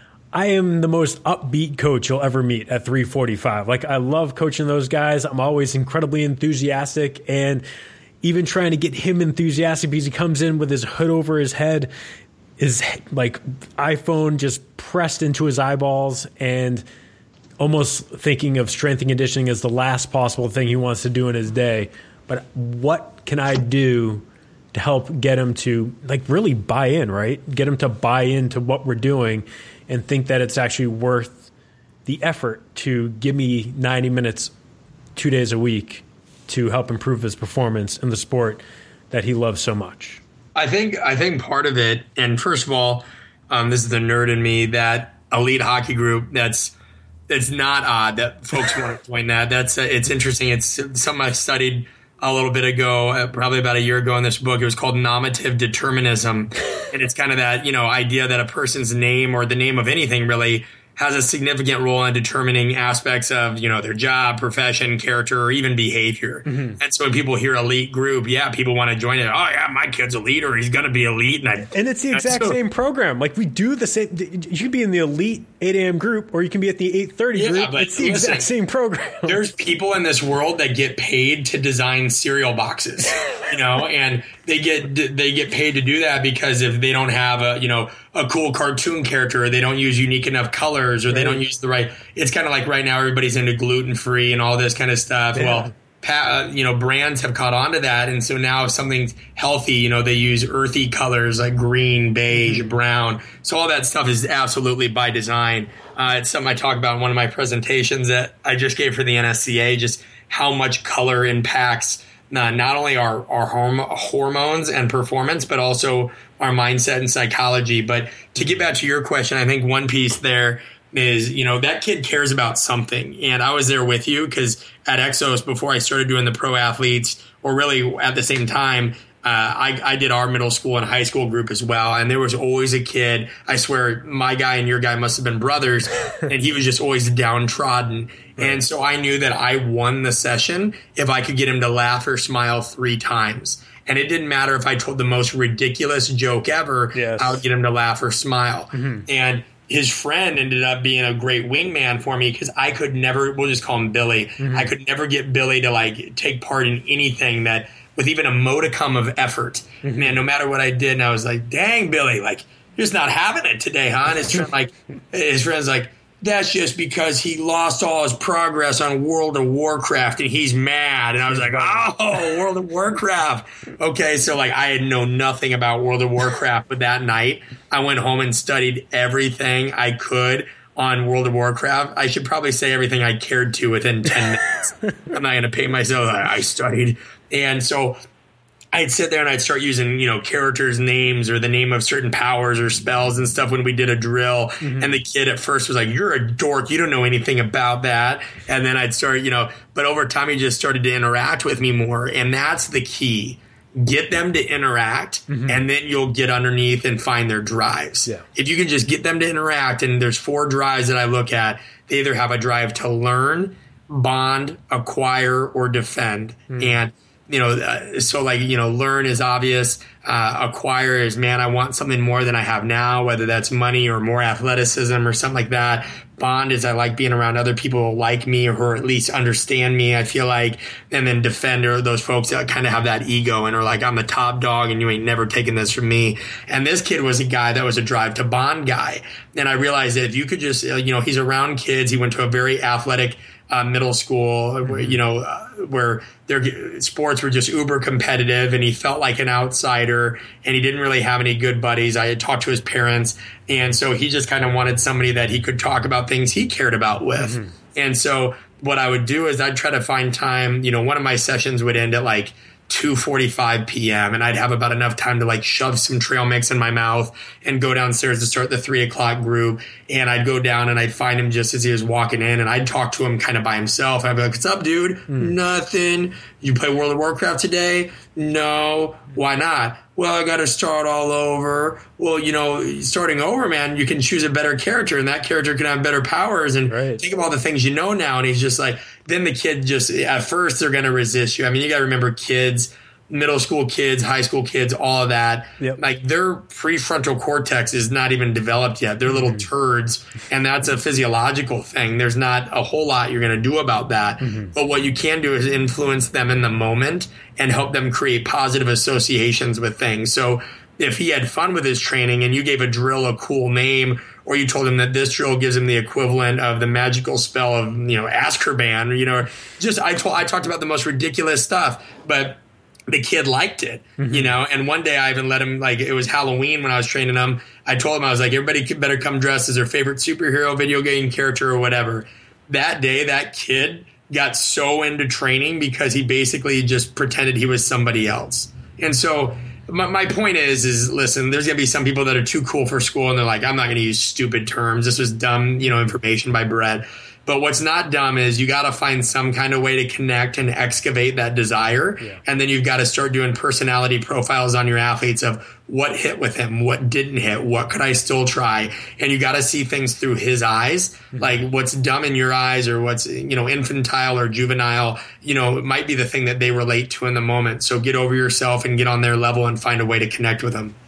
I am the most upbeat coach you'll ever meet at three forty-five. Like, I love coaching those guys. I'm always incredibly enthusiastic, and even trying to get him enthusiastic because he comes in with his hood over his head, his like iPhone just pressed into his eyeballs, and almost thinking of strength and conditioning as the last possible thing he wants to do in his day. But what can I do to help get him to like really buy in, right? Get him to buy into what we're doing and think that it's actually worth the effort to give me ninety minutes, two days a week to help improve his performance in the sport that he loves so much. I think, I think part of it, and first of all, um, this is the nerd in me, that elite hockey group, that's, it's not odd that folks want to join that. That's, uh, it's interesting. It's something I studied a little bit ago, uh, probably about a year ago in this book. It was called Nominative Determinism. And it's kind of that, you know, idea that a person's name or the name of anything really has a significant role in determining aspects of, you know, their job, profession, character, or even behavior. Mm-hmm. And so when people hear elite group, yeah, people want to join it. Oh, yeah, my kid's elite, or he's going to be elite. And, I, and it's the exact so, same program. Like, we do the same. You can be in the elite eight a.m. group, or you can be at the eight thirty yeah, group. But it's the listen, exact same program. There's people in this world that get paid to design cereal boxes, you know, and they get they get paid to do that because if they don't have a, you know, a cool cartoon character, or they don't use unique enough colors, or right. they don't use the right. It's kind of like right now everybody's into gluten free and all this kind of stuff. Yeah. Well, pa- you know, brands have caught on to that, and so now if something's healthy, you know, they use earthy colors like green, beige, mm-hmm. brown. So all that stuff is absolutely by design. Uh, it's something I talk about in one of my presentations that I just gave for the N S C A. Just how much color impacts uh, not only our our horm- hormones and performance, but also our mindset and psychology. But to get back to your question, I think one piece there is, you know, that kid cares about something. And I was there with you because at Exos, before I started doing the pro athletes, or really at the same time, uh, I, I did our middle school and high school group as well. And there was always a kid, I swear my guy and your guy must have been brothers, and he was just always downtrodden. Right. And so I knew that I won the session if I could get him to laugh or smile three times. And it didn't matter if I told the most ridiculous joke ever, yes. I would get him to laugh or smile. Mm-hmm. And his friend ended up being a great wingman for me because I could never, we'll just call him Billy. Mm-hmm. I could never get Billy to like take part in anything that with even a modicum of effort. Mm-hmm. Man, no matter what I did, and I was like, dang, Billy, like, you're just not having it today, huh? And his friend, like, his friend's like, that's just because he lost all his progress on World of Warcraft and he's mad. And I was like, oh, World of Warcraft. Okay, so like I had known nothing about World of Warcraft, but that night I went home and studied everything I could on World of Warcraft. I should probably say everything I cared to within ten minutes. I'm not going to pay myself. I studied. And so I'd sit there and I'd start using, you know, characters' names or the name of certain powers or spells and stuff when we did a drill. Mm-hmm. And the kid at first was like, you're a dork. You don't know anything about that. And then I'd start, you know, but over time he just started to interact with me more. And that's the key. Get them to interact, mm-hmm. and then you'll get underneath and find their drives. Yeah. If you can just get them to interact, and there's four drives that I look at, they either have a drive to learn, bond, acquire, or defend. Mm-hmm. And you know, uh, so like, you know, learn is obvious. Uh, acquire is, man, I want something more than I have now, whether that's money or more athleticism or something like that. Bond is I like being around other people like me or at least understand me, I feel like. And then defend are those folks that kind of have that ego and are like, I'm the top dog and you ain't never taking this from me. And this kid was a guy that was a drive to bond guy. And I realized that if you could just, uh, you know, he's around kids. He went to a very athletic Uh, middle school, where, you know, uh, where their sports were just uber competitive, and he felt like an outsider, and he didn't really have any good buddies. I had talked to his parents, and so he just kind of wanted somebody that he could talk about things he cared about with. Mm-hmm. And so what I would do is I'd try to find time. You know, one of my sessions would end at like two forty-five p.m. and I'd have about enough time to like shove some trail mix in my mouth and go downstairs to start the three o'clock group. And I'd go down and I'd find him just as he was walking in, and I'd talk to him kind of by himself. I'd be like, "What's up, dude?" Mm. "Nothing." "You play World of Warcraft today?" "No." "Why not?" "Well, I got to start all over." "Well, you know, starting over, man, you can choose a better character, and that character can have better powers. And right. think of all the things you know now." And he's just like, then the kid just, at first, they're going to resist you. I mean, you got to remember kids, middle school kids, high school kids, all of that. Yep. Like their prefrontal cortex is not even developed yet. They're little mm-hmm. turds, and that's a physiological thing. There's not a whole lot you're going to do about that. Mm-hmm. But what you can do is influence them in the moment and help them create positive associations with things. So if he had fun with his training and you gave a drill a cool name, or you told him that this drill gives him the equivalent of the magical spell of, you know, Azkaban, you know, just I told I talked about the most ridiculous stuff, but the kid liked it, mm-hmm. you know. And one day I even let him, like, it was Halloween when I was training him. I told him, I was like, everybody better come dressed as their favorite superhero, video game character, or whatever. That day, that kid got so into training because he basically just pretended he was somebody else. And so my, my point is, is listen, there's going to be some people that are too cool for school, and they're like, I'm not going to use stupid terms. This was dumb, you know, information by Brett. But what's not dumb is you got to find some kind of way to connect and excavate that desire. Yeah. And then you've got to start doing personality profiles on your athletes of what hit with him, what didn't hit, what could I still try? And you got to see things through his eyes, mm-hmm. like what's dumb in your eyes or what's, you know, infantile or juvenile, you know, it might be the thing that they relate to in the moment. So get over yourself and get on their level and find a way to connect with them.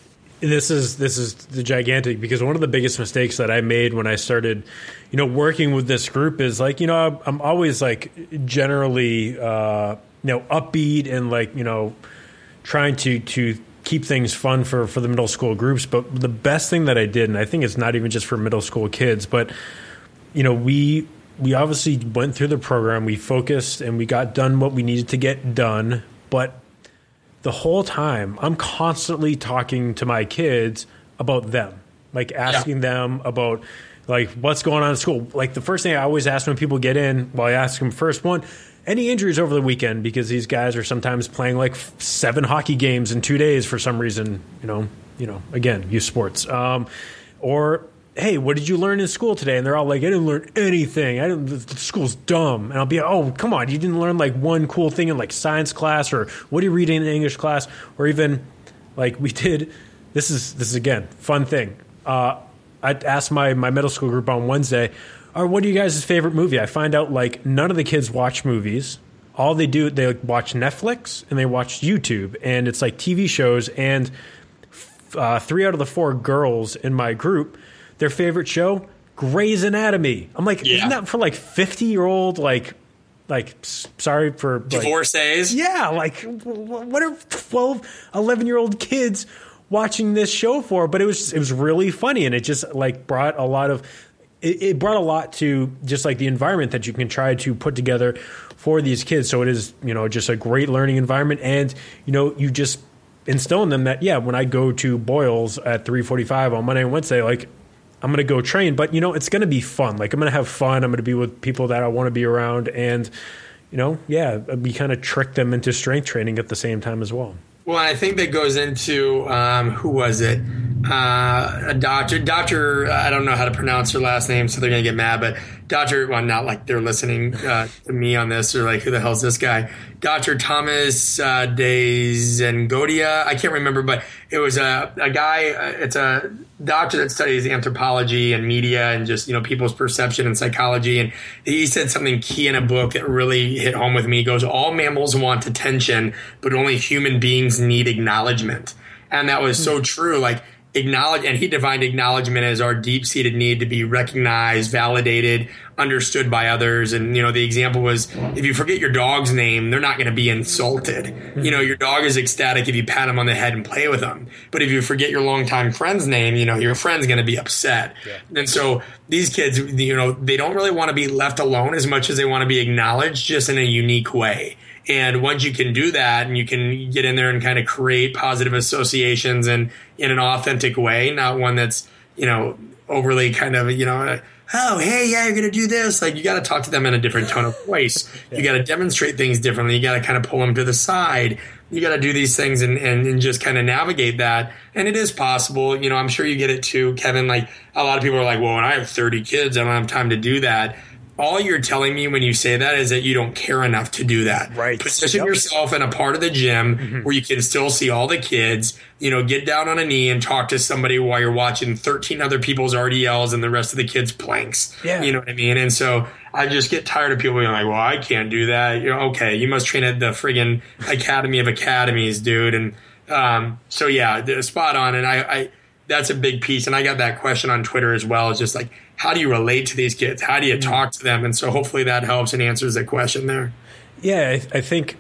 This is this is the gigantic, because one of the biggest mistakes that I made when I started, you know, working with this group is like, you know, I'm always like generally, uh, you know, upbeat and like, you know, trying to to keep things fun for, for the middle school groups. But the best thing that I did, and I think it's not even just for middle school kids, but, you know, we we obviously went through the program, we focused, and we got done what we needed to get done, but the whole time, I'm constantly talking to my kids about them, like asking yeah. them about like what's going on in school. Like the first thing I always ask when people get in, well, I ask them first, one, any injuries over the weekend, because these guys are sometimes playing like seven hockey games in two days for some reason, you know, you know, again, youth sports. Um, or, hey, what did you learn in school today? And they're all like, I didn't learn anything. I didn't, the school's dumb. And I'll be, oh, come on, you didn't learn like one cool thing in like science class, or what are you reading in English class? Or even like we did, this is, this is again, fun thing. Uh, I asked my, my middle school group on Wednesday, or what are you guys' favorite movie? I find out like none of the kids watch movies. All they do, they watch Netflix and they watch YouTube, and it's like T V shows. And uh, three out of the four girls in my group, their favorite show, Grey's Anatomy. I'm like, yeah. isn't that for like fifty year old, like, like, sorry for like, divorcees? Yeah. Like what are twelve, eleven year old kids watching this show for? But it was, it was really funny. And it just like brought a lot of, it, it brought a lot to just like the environment that you can try to put together for these kids. So it is, you know, just a great learning environment. And, you know, you just instill in them that, yeah, when I go to Boyles at three forty-five on Monday and Wednesday, like, I'm going to go train, but, you know, it's going to be fun. Like, I'm going to have fun. I'm going to be with people that I want to be around. And, you know, yeah, we kind of trick them into strength training at the same time as well. Well, I think that goes into, um, who was it? Uh, a doctor, Doctor, I don't know how to pronounce her last name, so they're going to get mad, but Doctor, well, not like they're listening uh, to me on this, or like, who the hell's this guy? Doctor Thomas uh, De Zengodia. I can't remember, but it was a, a guy, uh, it's a doctor that studies anthropology and media and just, you know, people's perception and psychology. And he said something key in a book that really hit home with me. He goes, all mammals want attention, but only human beings need acknowledgement. And that was so true. Like, acknowledge, and he defined acknowledgement as our deep-seated need to be recognized, validated, understood by others. And, you know, the example was, if you forget your dog's name, they're not going to be insulted. You know, your dog is ecstatic if you pat him on the head and play with him. But if you forget your longtime friend's name, you know, your friend's going to be upset. Yeah. And so these kids, you know, they don't really want to be left alone as much as they want to be acknowledged, just in a unique way. And once you can do that, and you can get in there and kind of create positive associations and in an authentic way, not one that's, you know, overly kind of, you know, oh, hey, yeah, you're going to do this. Like, you got to talk to them in a different tone of voice. yeah. You got to demonstrate things differently. You got to kind of pull them to the side. You got to do these things and, and, and just kind of navigate that. And it is possible. You know, I'm sure you get it too, Kevin. Like, a lot of people are like, well, when I have thirty kids, I don't have time to do that. All you're telling me when you say that is that you don't care enough to do that. Right. Position yep. yourself in a part of the gym mm-hmm. where you can still see all the kids. You know, get down on a knee and talk to somebody while you're watching thirteen other people's R D Ls and the rest of the kids' planks. Yeah. You know what I mean? And so I just get tired of people being like, well, I can't do that. You're okay. You must train at the friggin' Academy of Academies, dude. And um, so, yeah, spot on. And I, I that's a big piece. And I got that question on Twitter as well. It's just like, how do you relate to these kids? How do you talk to them? And so hopefully that helps and answers the question there. Yeah, I, I think,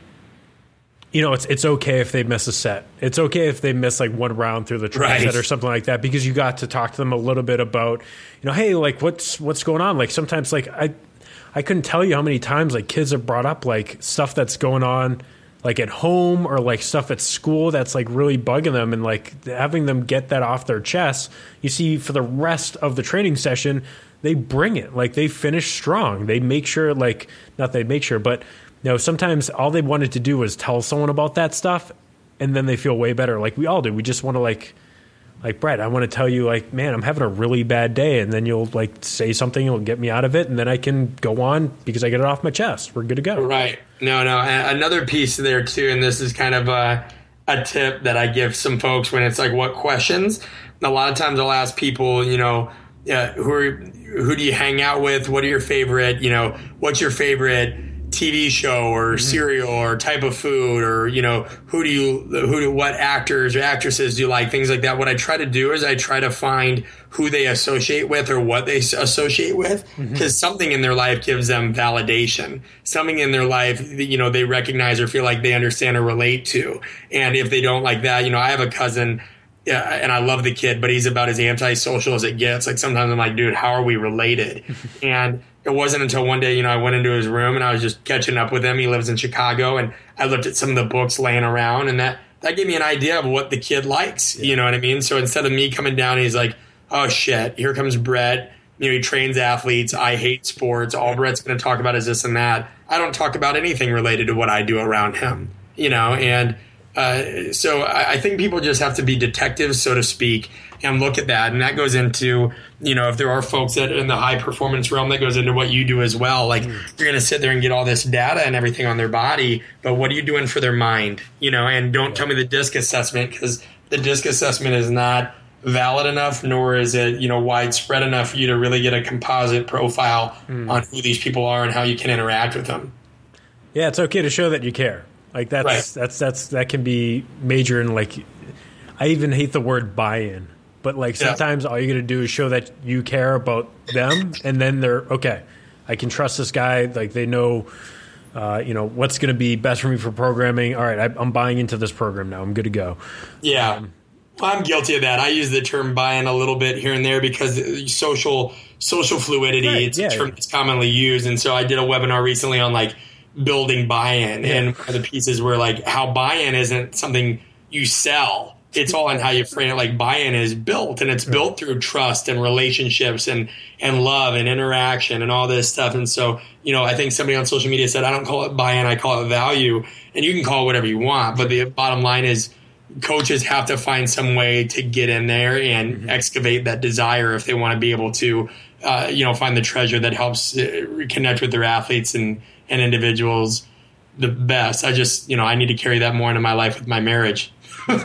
you know, it's it's okay if they miss a set. It's okay if they miss like one round through the try set right. or something like that, because you got to talk to them a little bit about, you know, hey, like what's what's going on? Like sometimes like I I couldn't tell you how many times like kids have brought up like stuff that's going on like at home or like stuff at school that's like really bugging them, and like having them get that off their chest. You see, for the rest of the training session, they bring it. Like they finish strong. They make sure, like, not they make sure, but you know, sometimes all they wanted to do was tell someone about that stuff, and then they feel way better. Like we all do. We just want to like, like Brett, I want to tell you, like, man, I'm having a really bad day, and then you'll like say something, it'll get me out of it, and then I can go on because I get it off my chest. We're good to go. Right. No, no. Another piece there too, and this is kind of a, a tip that I give some folks when it's like, what questions? A lot of times I'll ask people, you know, uh, who are, who do you hang out with? What are your favorite? You know, what's your favorite T V show or mm-hmm. cereal or type of food, or, you know, who do you, who do, what actors or actresses do you like? Things like that. What I try to do is I try to find who they associate with or what they associate with, because mm-hmm. something in their life gives them validation. Something in their life, you know, they recognize or feel like they understand or relate to. And if they don't like that, you know, I have a cousin, yeah, and I love the kid, but he's about as antisocial as it gets. Like sometimes I'm like, dude, how are we related? And it wasn't until one day, you know, I went into his room and I was just catching up with him. He lives in Chicago, and I looked at some of the books laying around, and that, that gave me an idea of what the kid likes. Yeah. You know what I mean? So instead of me coming down, he's like, oh shit, here comes Brett. You know, he trains athletes. I hate sports. All Brett's going to talk about is this and that. I don't talk about anything related to what I do around him, you know, and Uh, so I, I think people just have to be detectives, so to speak, and look at that. And that goes into, you know, if there are folks that in the high performance realm, that goes into what you do as well. Like mm. you're going to sit there and get all this data and everything on their body, but what are you doing for their mind? You know, and don't yeah. tell me the DISC assessment, because the DISC assessment is not valid enough, nor is it, you know, widespread enough for you to really get a composite profile mm. on who these people are and how you can interact with them. Yeah, it's okay to show that you care. Like that's right. that's that's that can be major, and like I even hate the word buy-in, but like sometimes yeah. all you got to do is show that you care about them, and then they're okay. I can trust this guy. Like they know, uh, you know, what's going to be best for me for programming. All right, I, I'm buying into this program now. I'm good to go. Yeah, um, well, I'm guilty of that. I use the term buy-in a little bit here and there because social social fluidity. Right. It's yeah, a term yeah. that's commonly used, and so I did a webinar recently on like building buy-in, yeah. and one of the pieces were like how buy-in isn't something you sell. It's all in how you frame it. Like buy-in is built, and it's built through trust and relationships and, and love and interaction and all this stuff. And so, you know, I think somebody on social media said, I don't call it buy-in, I call it value. And you can call it whatever you want. But the bottom line is coaches have to find some way to get in there and mm-hmm. excavate that desire if they want to be able to, uh, you know, find the treasure that helps uh, connect with their athletes and, and individuals the best. I just, you know, I need to carry that more into my life with my marriage.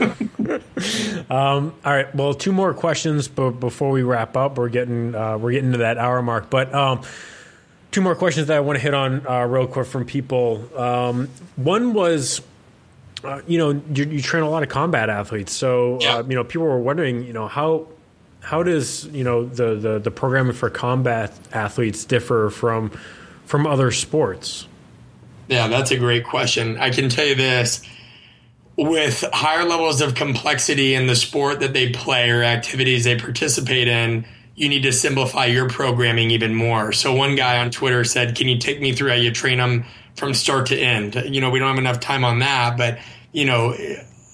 um, all right. Well, two more questions b- before we wrap up. We're getting uh, we're getting to that hour mark, but um, two more questions that I want to hit on uh, real quick from people. Um, one was, uh, you know, you, you train a lot of combat athletes, so yeah. uh, you know, people were wondering, you know, how how does you know the, the the programming for combat athletes differ from from other sports? Yeah, that's a great question. I can tell you this. With higher levels of complexity in the sport that they play or activities they participate in, you need to simplify your programming even more. So one guy on Twitter said, can you take me through how you train them from start to end? You know, we don't have enough time on that, but, you know,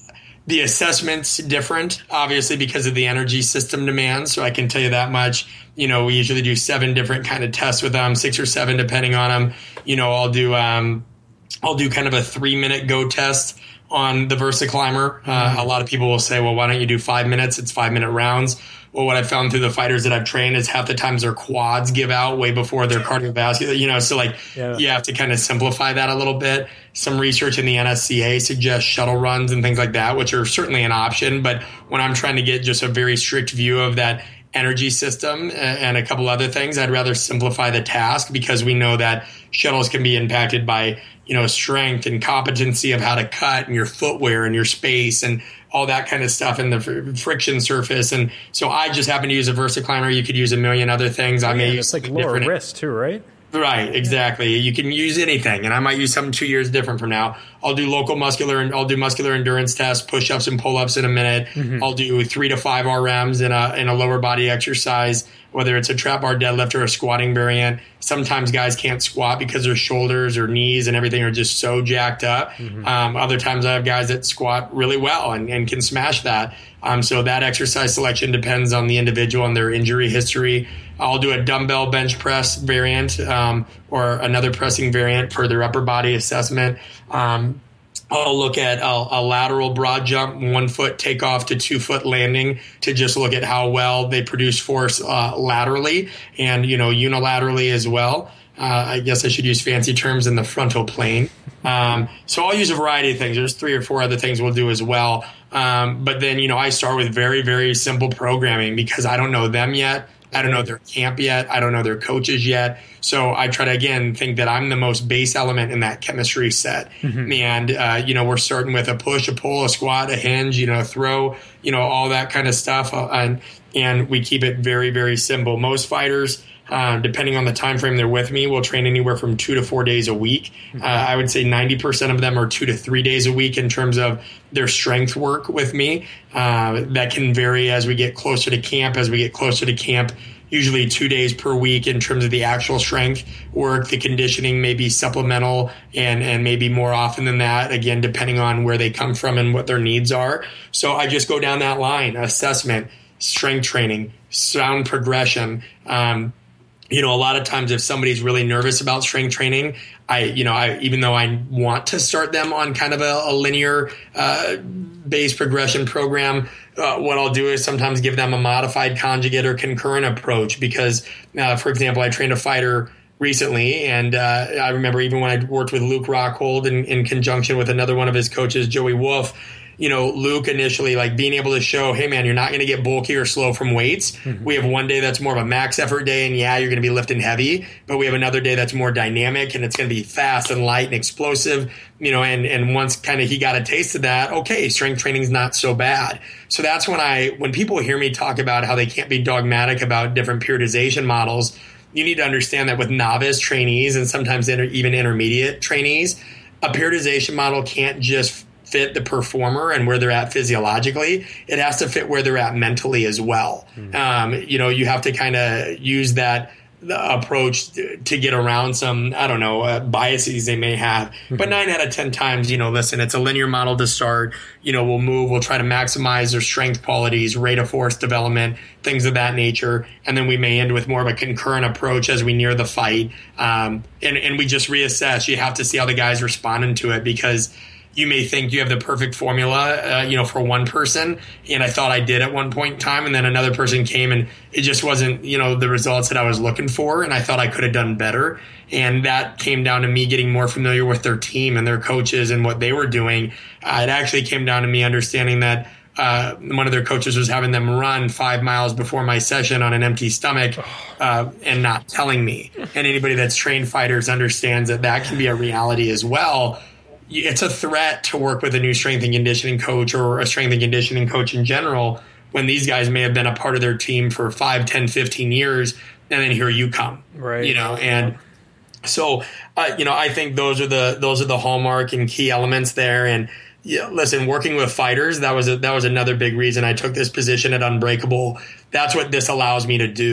The assessment's different, obviously, because of the energy system demands. So I can tell you that much. You know, we usually do seven different kind of tests with them, six or seven, depending on them. You know, I'll do um, I'll do kind of a three minute go test on the VersaClimber. Uh, a lot of people will say, well, why don't you do five minutes? It's five minute rounds. Well, what I've found through the fighters that I've trained is half the times their quads give out way before their cardiovascular, you know, so like yeah. you have to kind of simplify that a little bit. Some research in the N S C A suggests shuttle runs and things like that, which are certainly an option. But when I'm trying to get just a very strict view of that energy system and a couple other things, I'd rather simplify the task, because we know that shuttles can be impacted by, you know, strength and competency of how to cut and your footwear and your space and all that kind of stuff, and the fr- friction surface. And so I just happen to use a VersaClimber. You could use a million other things. I yeah, may it's use like lower risk too, right? Right, exactly. You can use anything, and I might use something two years different from now. I'll do local muscular and I'll do muscular endurance tests, push-ups and pull-ups in a minute. Mm-hmm. I'll do three to five R Ms in a in a lower body exercise, whether it's a trap bar deadlift or a squatting variant. Sometimes guys can't squat because their shoulders or knees and everything are just so jacked up. Mm-hmm. Um, other times I have guys that squat really well and, and can smash that. Um, so that exercise selection depends on the individual and their injury history. I'll do a dumbbell bench press variant um, or another pressing variant for their upper body assessment. Um, I'll look at a, a lateral broad jump, one foot takeoff to two foot landing, to just look at how well they produce force uh, laterally and, you know, unilaterally as well. Uh, I guess I should use fancy terms in the frontal plane. Um, so I'll use a variety of things. There's three or four other things we'll do as well. Um, but then, you know, I start with very, very simple programming, because I don't know them yet. I don't know their camp yet. I don't know their coaches yet. So I try to, again, think that I'm the most base element in that chemistry set. Mm-hmm. And, uh, you know, we're starting with a push, a pull, a squat, a hinge, you know, a throw, you know, all that kind of stuff. Uh, and, and we keep it very, very simple. Most fighters, uh, depending on the time frame they're with me, will train anywhere from two to four days a week. Mm-hmm. Uh, I would say ninety percent of them are two to three days a week in terms of their strength work with me. Uh, that can vary as we get closer to camp. As we get closer to camp, usually two days per week in terms of the actual strength work. The conditioning may be supplemental and, and maybe more often than that, again, depending on where they come from and what their needs are. So I just go down that line: assessment, strength training, sound progression. Um, you know, a lot of times if somebody's really nervous about strength training, I, you know, I, even though I want to start them on kind of a, a linear uh, base progression program, uh, what I'll do is sometimes give them a modified conjugate or concurrent approach, because, uh, for example, I trained a fighter recently, and uh, I remember even when I worked with Luke Rockhold in, in conjunction with another one of his coaches, Joey Wolf. You know, Luke initially, like, being able to show, hey, man, you're not going to get bulky or slow from weights. Mm-hmm. We have one day that's more of a max effort day, and yeah, you're going to be lifting heavy, but we have another day that's more dynamic, and it's going to be fast and light and explosive, you know, and, and once kind of he got a taste of that, okay, strength training's not so bad. So that's when I, when people hear me talk about how they can't be dogmatic about different periodization models, you need to understand that with novice trainees and sometimes inter, even intermediate trainees, a periodization model can't just fit the performer and where they're at physiologically. It has to fit where they're at mentally as well. Mm-hmm. Um, you know, you have to kind of use that approach to get around some, I don't know, uh, biases they may have. Mm-hmm. But nine out of ten times, you know, listen, it's a linear model to start. You know, we'll move, we'll try to maximize their strength qualities, rate of force development, things of that nature. And then we may end with more of a concurrent approach as we near the fight. Um, and, and we just reassess. You have to see how the guy's responding to it, because you may think you have the perfect formula, uh, you know, for one person. And I thought I did at one point in time. And then another person came and it just wasn't, you know, the results that I was looking for. And I thought I could have done better. And that came down to me getting more familiar with their team and their coaches and what they were doing. Uh, it actually came down to me understanding that uh, one of their coaches was having them run five miles before my session on an empty stomach uh, and not telling me. And anybody that's trained fighters understands that that can be a reality as well. It's a threat to work with a new strength and conditioning coach or a strength and conditioning coach in general when these guys may have been a part of their team for five, ten, fifteen years, and then here you come. Right. You know, and so, uh, you know, I think those are the those are the hallmark and key elements there. And yeah, listen, working with fighters, that was a, that was another big reason I took this position at Unbreakable. That's what this allows me to do.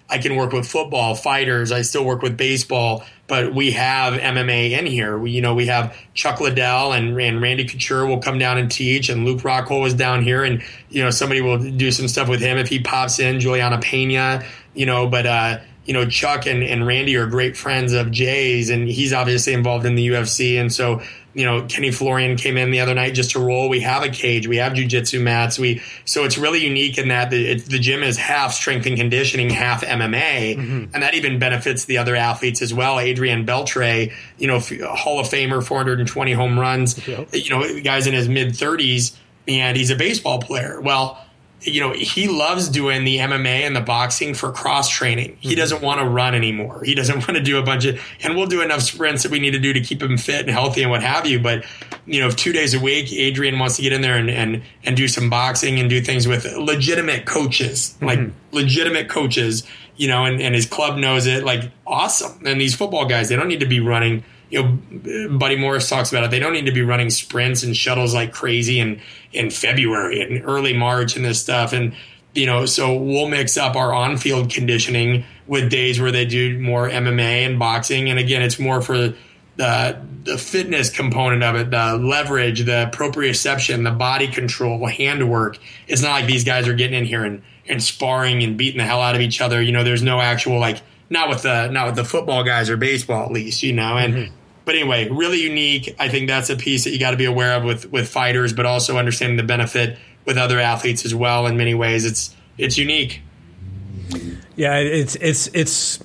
I can work with football, fighters. I still work with baseball, but we have M M A in here. We, you know, we have Chuck Liddell and, and Randy Couture will come down and teach, and Luke Rockhold is down here, and, you know, somebody will do some stuff with him if he pops in, Juliana Pena, you know, but, uh, you know, Chuck and, and Randy are great friends of Jay's, and he's obviously involved in the U F C. And so, you know, Kenny Florian came in the other night just to roll. We have a cage. We have jiu-jitsu mats. We So it's really unique in that the, it, the gym is half strength and conditioning, half M M A. Mm-hmm. And that even benefits the other athletes as well. Adrian Beltre, you know, Hall of Famer, four hundred twenty home runs, yep. you know, guy's in his mid-thirties, and he's a baseball player. Well, you know, he loves doing the M M A and the boxing for cross training. He doesn't want to run anymore. He doesn't want to do a bunch of, and we'll do enough sprints that we need to do to keep him fit and healthy and what have you. But, you know, if two days a week, Adrian wants to get in there and, and, and do some boxing and do things with legitimate coaches, mm-hmm. like legitimate coaches, you know, and, and his club knows it, like, awesome. And these football guys, they don't need to be running. You know, Buddy Morris talks about it. They don't need to be running sprints and shuttles like crazy in, in February and early March and this stuff. And, you know, so we'll mix up our on-field conditioning with days where they do more M M A and boxing. And again, it's more for the, the fitness component of it, the leverage, the proprioception, the body control, handwork. It's not like these guys are getting in here and, and sparring and beating the hell out of each other. You know, there's no actual, like, Not with the not with the football guys or baseball, at least, you know. And mm-hmm. but anyway, really unique. I think that's a piece that you got to be aware of with with fighters, but also understanding the benefit with other athletes as well. In many ways, it's it's unique. Yeah, it's it's it's.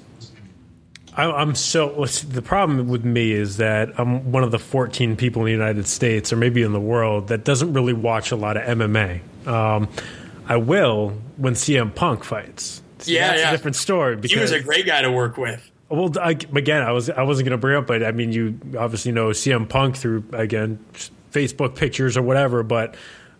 I'm so. The problem with me is that I'm one of the fourteen people in the United States, or maybe in the world, that doesn't really watch a lot of M M A. Um, I will when C M Punk fights. So yeah, that's yeah. a different story. Because, he was a great guy to work with. Well, I, again, I was I wasn't going to bring up, but I mean, you obviously know C M Punk through again Facebook pictures or whatever. But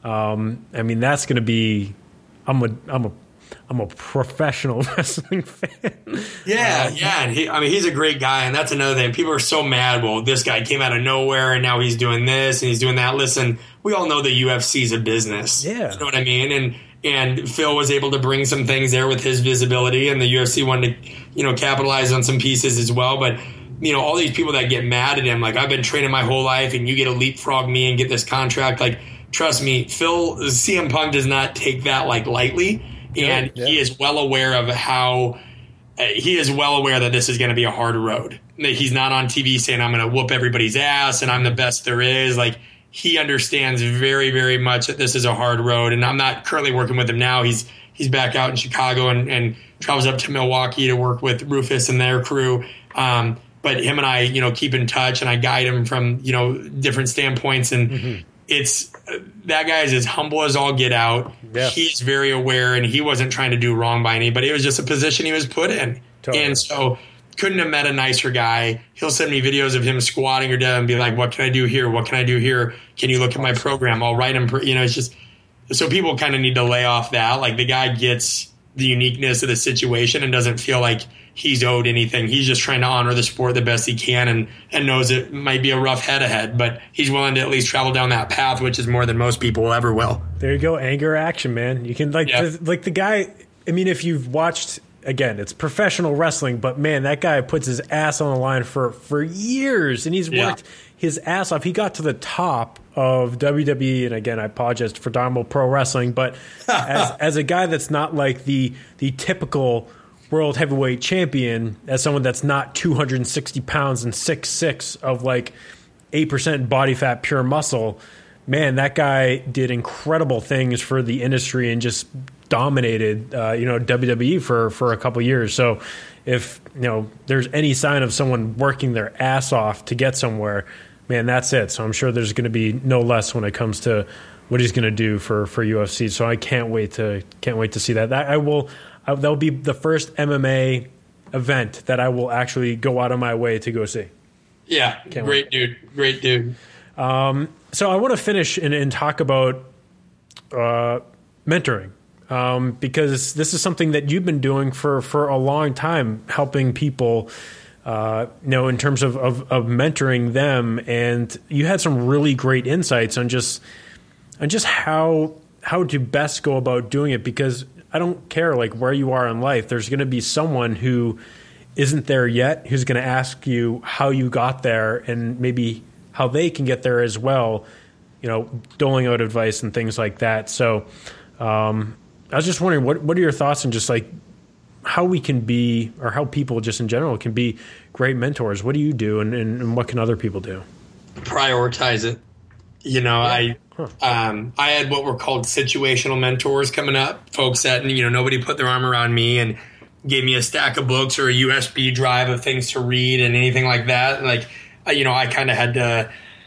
um, I mean, that's going to be. I'm a I'm a I'm a professional wrestling fan. Yeah, um, yeah. And he, I mean, he's a great guy, and that's another thing. People are so mad. Well, this guy came out of nowhere, and now he's doing this and he's doing that. Listen, we all know the U F C's a business. Yeah, you know what I mean, and. And Phil was able to bring some things there with his visibility, and the U F C wanted to, you know, capitalize on some pieces as well. But, you know, all these people that get mad at him, like, I've been training my whole life and you get to leapfrog me and get this contract. Like, trust me, Phil, C M Punk does not take that, like, lightly. And yeah, yeah. he is well aware of how uh, he is well aware that this is going to be a hard road. He's not on T V saying, I'm going to whoop everybody's ass and I'm the best there is. Like, he understands very, very much that this is a hard road. And I'm not currently working with him now. He's he's back out in Chicago and, and travels up to Milwaukee to work with Rufus and their crew. Um, but him and I, you know, keep in touch, and I guide him from, you know, different standpoints. And mm-hmm. it's uh, that guy is as humble as all get out. Yeah. He's very aware, and he wasn't trying to do wrong by anybody. It was just a position he was put in. Totally. And so couldn't have met a nicer guy. He'll send me videos of him squatting or dead and be like, what can I do here? What can I do here? Can you look at my program? I'll write him. You know, it's just so people kind of need to lay off that. Like, the guy gets the uniqueness of the situation and doesn't feel like he's owed anything. He's just trying to honor the sport the best he can, and, and knows it might be a rough head ahead, but he's willing to at least travel down that path, which is more than most people ever will. There you go. Anger action, man. You can like, yeah. the, like the guy, I mean, if you've watched, again, it's professional wrestling, but man, that guy puts his ass on the line for, for years, and he's worked yeah. his ass off. He got to the top of W W E, and again, I apologize for Phenomenal Pro Wrestling, but as, as a guy that's not like the the typical world heavyweight champion, as someone that's not two hundred sixty pounds and six six of like eight percent body fat, pure muscle, man, that guy did incredible things for the industry and just dominated, uh, you know, W W E for, for a couple years. So if, you know, there's any sign of someone working their ass off to get somewhere, man, that's it. So I'm sure there's going to be no less when it comes to what he's going to do for, for U F C. So I can't wait to can't wait to see that. That I will. I, that will be the first M M A event that I will actually go out of my way to go see. Yeah, can't great wait. dude, great dude. Um, so I want to finish and, and talk about uh, mentoring. Um, because this is something that you've been doing for, for a long time, helping people, uh, you know, in terms of, of, of mentoring them. And you had some really great insights on just on just how how to best go about doing it. Because I don't care like where you are in life. There's going to be someone who isn't there yet, who's going to ask you how you got there and maybe how they can get there as well, you know, doling out advice and things like that. So um, I was just wondering, what what are your thoughts on just like how we can be, or how people just in general can be great mentors? What do you do, and, and, and what can other people do? Prioritize it. You know, yeah. I huh. um, I had what were called situational mentors coming up, folks that, you know, nobody put their arm around me and gave me a stack of books or a U S B drive of things to read and anything like that. Like, you know, I kind of had to,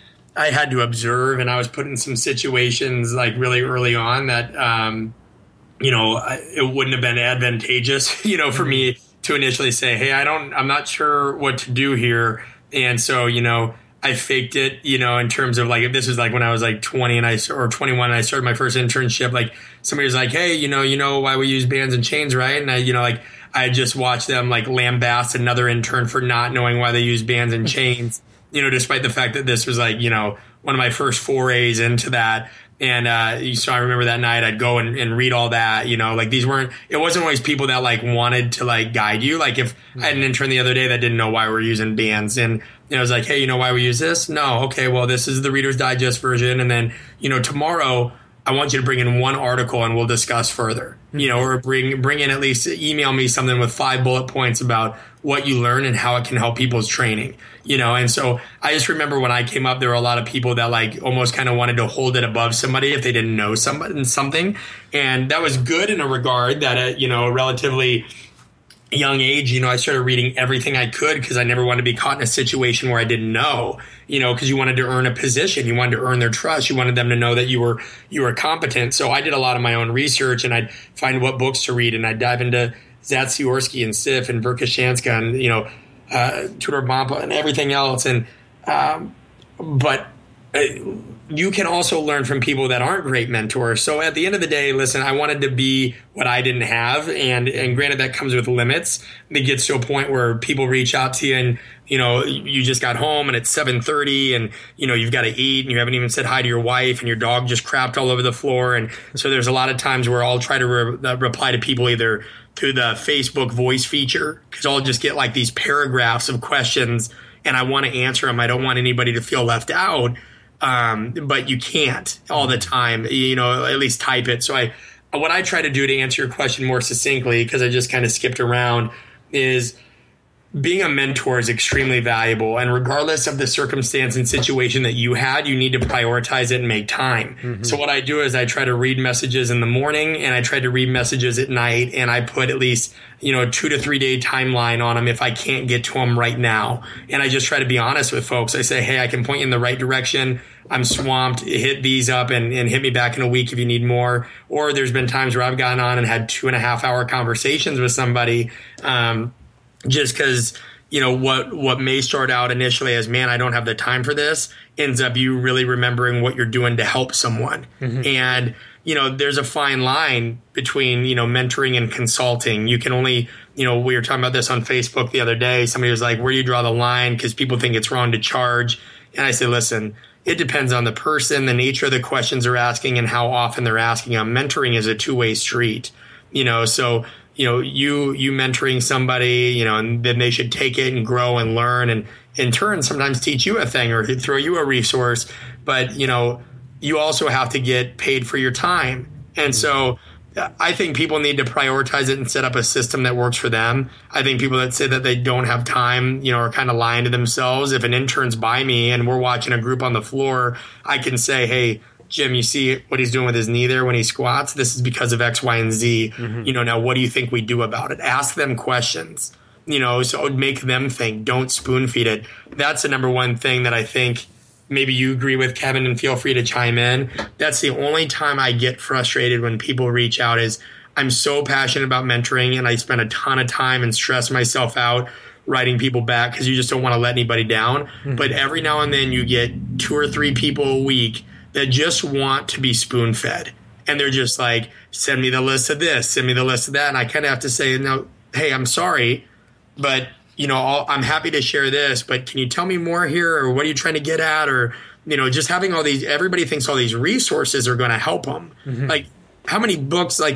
I had to observe, and I was put in some situations like really early on that, um, you know, it wouldn't have been advantageous, you know, for me to initially say, hey, I don't, I'm not sure what to do here. And so, you know, I faked it, you know, in terms of like, if this was like when I was like twenty and I, or twenty-one, and I started my first internship, like somebody was like, hey, you know, you know why we use bands and chains, right? And I, you know, like I just watched them like lambast another intern for not knowing why they use bands and chains, you know, despite the fact that this was like, you know, one of my first forays into that. And uh, so I remember that night I'd go and, and read all that, you know, like these weren't, it wasn't always people that like wanted to like guide you. Like if mm-hmm. I had an intern the other day that didn't know why we're using bands, and you know, I was like, hey, you know why we use this? No. Okay, well, this is the Reader's Digest version. And then, you know, tomorrow I want you to bring in one article and we'll discuss further, mm-hmm. you know, or bring, bring in at least email me something with five bullet points about what you learn and how it can help people's training, you know? And so I just remember when I came up, there were a lot of people that like almost kind of wanted to hold it above somebody if they didn't know somebody something. And that was good in a regard that, at, you know, a relatively young age, you know, I started reading everything I could because I never wanted to be caught in a situation where I didn't know, you know, because you wanted to earn a position, you wanted to earn their trust, you wanted them to know that you were, you were competent. So I did a lot of my own research, and I'd find what books to read, and I'd dive into Zatsiorsky and Sif and Verkhoshansky and, you know, uh, Tudor Bompa and everything else. And, um, but uh, you can also learn from people that aren't great mentors. So at the end of the day, listen, I wanted to be what I didn't have. And, and granted, that comes with limits. It gets to a point where people reach out to you and, you know, you just got home and it's seven thirty and, you know, you've got to eat and you haven't even said hi to your wife and your dog just crapped all over the floor. And so there's a lot of times where I'll try to re- uh, reply to people either through the Facebook voice feature, because I'll just get like these paragraphs of questions and I want to answer them. I don't want anybody to feel left out. Um, but you can't all the time, you know, at least type it. So I, what I try to do to answer your question more succinctly, because I just kind of skipped around, is being a mentor is extremely valuable. And regardless of the circumstance and situation that you had, you need to prioritize it and make time. Mm-hmm. So what I do is I try to read messages in the morning and I try to read messages at night, and I put at least, you know, a two to three day timeline on them if I can't get to them right now. And I just try to be honest with folks. I say, hey, I can point you in the right direction. I'm swamped. Hit these up and, and hit me back in a week if you need more. Or there's been times where I've gotten on and had two and a half hour conversations with somebody, um, just because, you know, what what may start out initially as, man, I don't have the time for this, ends up you really remembering what you're doing to help someone. Mm-hmm. And, you know, there's a fine line between, you know, mentoring and consulting. You can only, you know, we were talking about this on Facebook the other day. Somebody was like, where do you draw the line? Because people think it's wrong to charge. And I say, listen, it depends on the person, the nature of the questions they're asking, and how often they're asking them. Mentoring is a two-way street, you know, so you know, you you mentoring somebody, you know, and then they should take it and grow and learn, and in turn sometimes teach you a thing or throw you a resource. But, you know, you also have to get paid for your time. And so I think people need to prioritize it and set up a system that works for them. I think people that say that they don't have time, you know, are kind of lying to themselves. If an intern's by me and we're watching a group on the floor, I can say, hey, Jim, you see what he's doing with his knee there when he squats? This is because of X, Y, and Z. Mm-hmm. You know, now what do you think we do about it? Ask them questions, you know, so make them think. Don't spoon feed it. That's the number one thing that I think maybe you agree with, Kevin, and feel free to chime in. That's the only time I get frustrated when people reach out is I'm so passionate about mentoring and I spend a ton of time and stress myself out writing people back because you just don't want to let anybody down. Mm-hmm. But every now and then you get two or three people a week that just want to be spoon fed. And they're just like, send me the list of this, send me the list of that. And I kind of have to say, no, hey, I'm sorry, but you know, I'll, I'm happy to share this, but can you tell me more here? Or what are you trying to get at? Or, you know, just having all these, everybody thinks all these resources are going to help them. Mm-hmm. Like how many books, like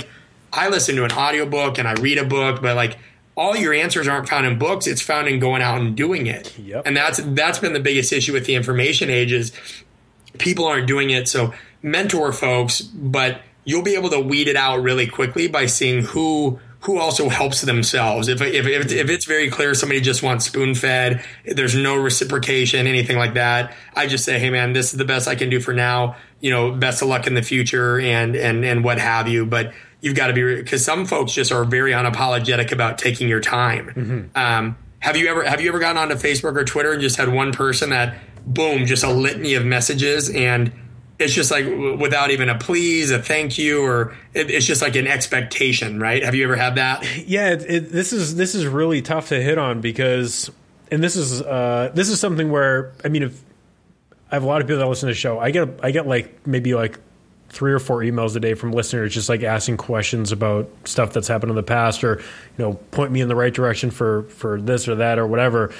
I listen to an audiobook and I read a book, but like all your answers aren't found in books. It's found in going out and doing it. Yep. And that's, that's been the biggest issue with the information age is people aren't doing it. So mentor folks, but you'll be able to weed it out really quickly by seeing who, who also helps themselves. If, if, if, if it's very clear somebody just wants spoon fed, there's no reciprocation, anything like that, I just say, hey man, this is the best I can do for now. You know, best of luck in the future and, and, and what have you. But you've got to be, because some folks just are very unapologetic about taking your time. Mm-hmm. Um, have you ever, have you ever gotten onto Facebook or Twitter and just had one person that boom, just a litany of messages and it's just like without even a please, a thank you, or it, it's just like an expectation, right? Have you ever had that? Yeah, it, it, this is this is really tough to hit on because, and this is uh, this is something where I mean, if I have a lot of people that listen to the show, I get I get like maybe like three or four emails a day from listeners just like asking questions about stuff that's happened in the past, or you know, point me in the right direction for for this or that or whatever,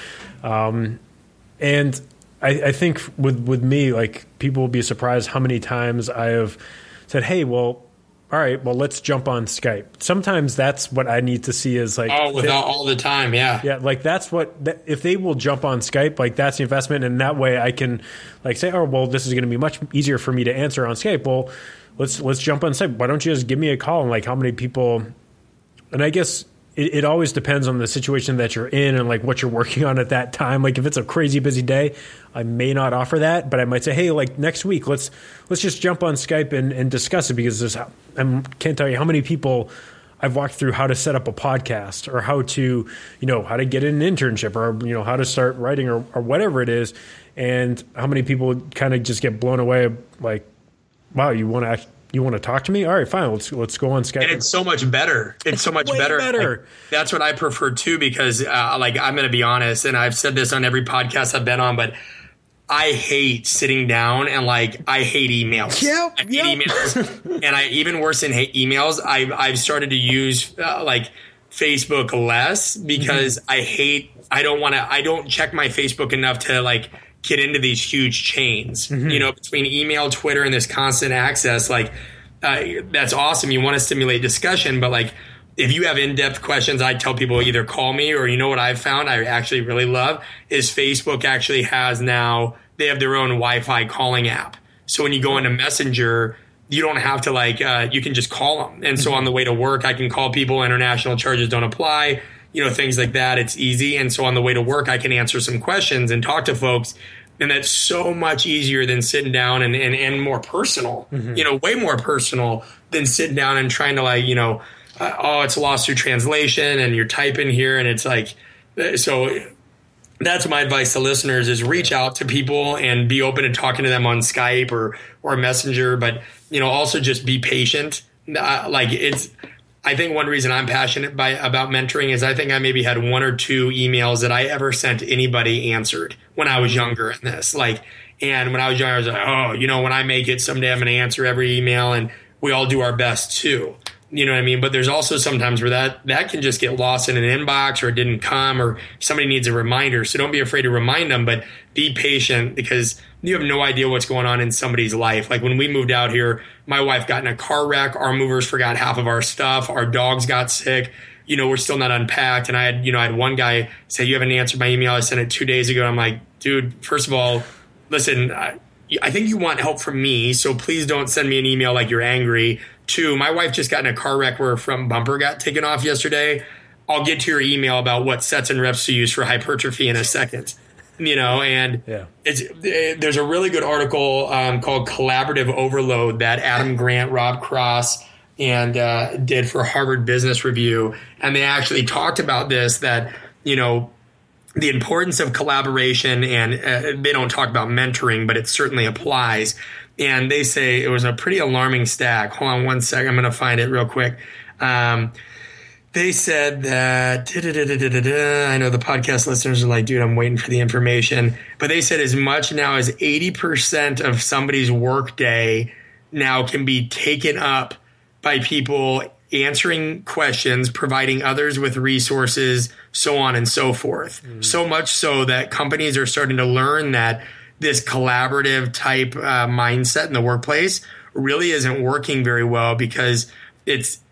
um, and. I, I think with, with me, like people will be surprised how many times I have said, hey, well, all right, well, let's jump on Skype. Sometimes that's what I need to see is like, oh, without all the time. Yeah. Yeah. Like that's what, that, if they will jump on Skype, like that's the investment. And that way I can like say, oh, well, this is going to be much easier for me to answer on Skype. Well, let's, let's jump on Skype. Why don't you just give me a call? And like how many people, and I guess It, it always depends on the situation that you're in and like what you're working on at that time. Like if it's a crazy busy day, I may not offer that, but I might say, hey, like next week, let's let's just jump on Skype and, and discuss it because there's, I can't tell you how many people I've walked through how to set up a podcast or how to, you know, how to get an internship or, you know, how to start writing or, or whatever it is. And how many people kind of just get blown away like, wow, you want to act. You want to talk to me? All right, fine. Let's let's go on Skype. And it's so much better. It's, it's so much better. better. Like, that's what I prefer too, because uh, like I'm going to be honest, and I've said this on every podcast I've been on, but I hate sitting down and like I hate emails. Yep, I hate yep. emails, and I even worse than hate emails. I've I've started to use uh, like Facebook less because mm-hmm. I hate. I don't want to. I don't check my Facebook enough to like. Get into these huge chains, mm-hmm. you know, between email, Twitter, and this constant access. Like, uh, that's awesome. You want to stimulate discussion, but like, if you have in-depth questions, I tell people either call me or, you know, what I've found I actually really love is Facebook actually has now, they have their own Wi-Fi calling app. So when you go into Messenger, you don't have to like, uh, you can just call them. And so on the way to work, I can call people. International charges don't apply. You know, things like that. It's easy. And so on the way to work, I can answer some questions and talk to folks. And that's so much easier than sitting down and, and, and more personal, mm-hmm. you know, way more personal than sitting down and trying to like, you know, uh, oh, it's lost through translation and you're typing here. And it's like, so that's my advice to listeners is reach out to people and be open to talking to them on Skype or, or Messenger. But, you know, also just be patient. Uh, like it's, I think one reason I'm passionate by about mentoring is I think I maybe had one or two emails that I ever sent anybody answered when I was younger in this. Like, and when I was younger, I was like, oh, you know, when I make it someday, I'm going to answer every email and we all do our best too. You know what I mean? But there's also sometimes where that, that can just get lost in an inbox or it didn't come or somebody needs a reminder. So don't be afraid to remind them, but be patient because you have no idea what's going on in somebody's life. Like when we moved out here, my wife got in a car wreck. Our movers forgot half of our stuff. Our dogs got sick. You know, we're still not unpacked. And I had, you know, I had one guy say, you haven't answered my email. I sent it two days ago. I'm like, dude, first of all, listen, I, I think you want help from me. So please don't send me an email like you're angry. Two, my wife just got in a car wreck where her front bumper got taken off yesterday. I'll get to your email about what sets and reps to use for hypertrophy in a second. You know, and yeah. it's there's a really good article um, called Collaborative Overload that Adam Grant, Rob Cross, and uh, did for Harvard Business Review. And they actually talked about this, that, you know, the importance of collaboration, and uh, they don't talk about mentoring, but it certainly applies. And they say it was a pretty alarming stat. Hold on one second. I'm going to find it real quick. Um, They said that, da, da, da, da, da, da. I know the podcast listeners are like, dude, I'm waiting for the information. But they said as much now as eighty percent of somebody's workday now can be taken up by people answering questions, providing others with resources, so on and so forth. Mm. So much so that companies are starting to learn that this collaborative type uh, mindset in the workplace really isn't working very well because it's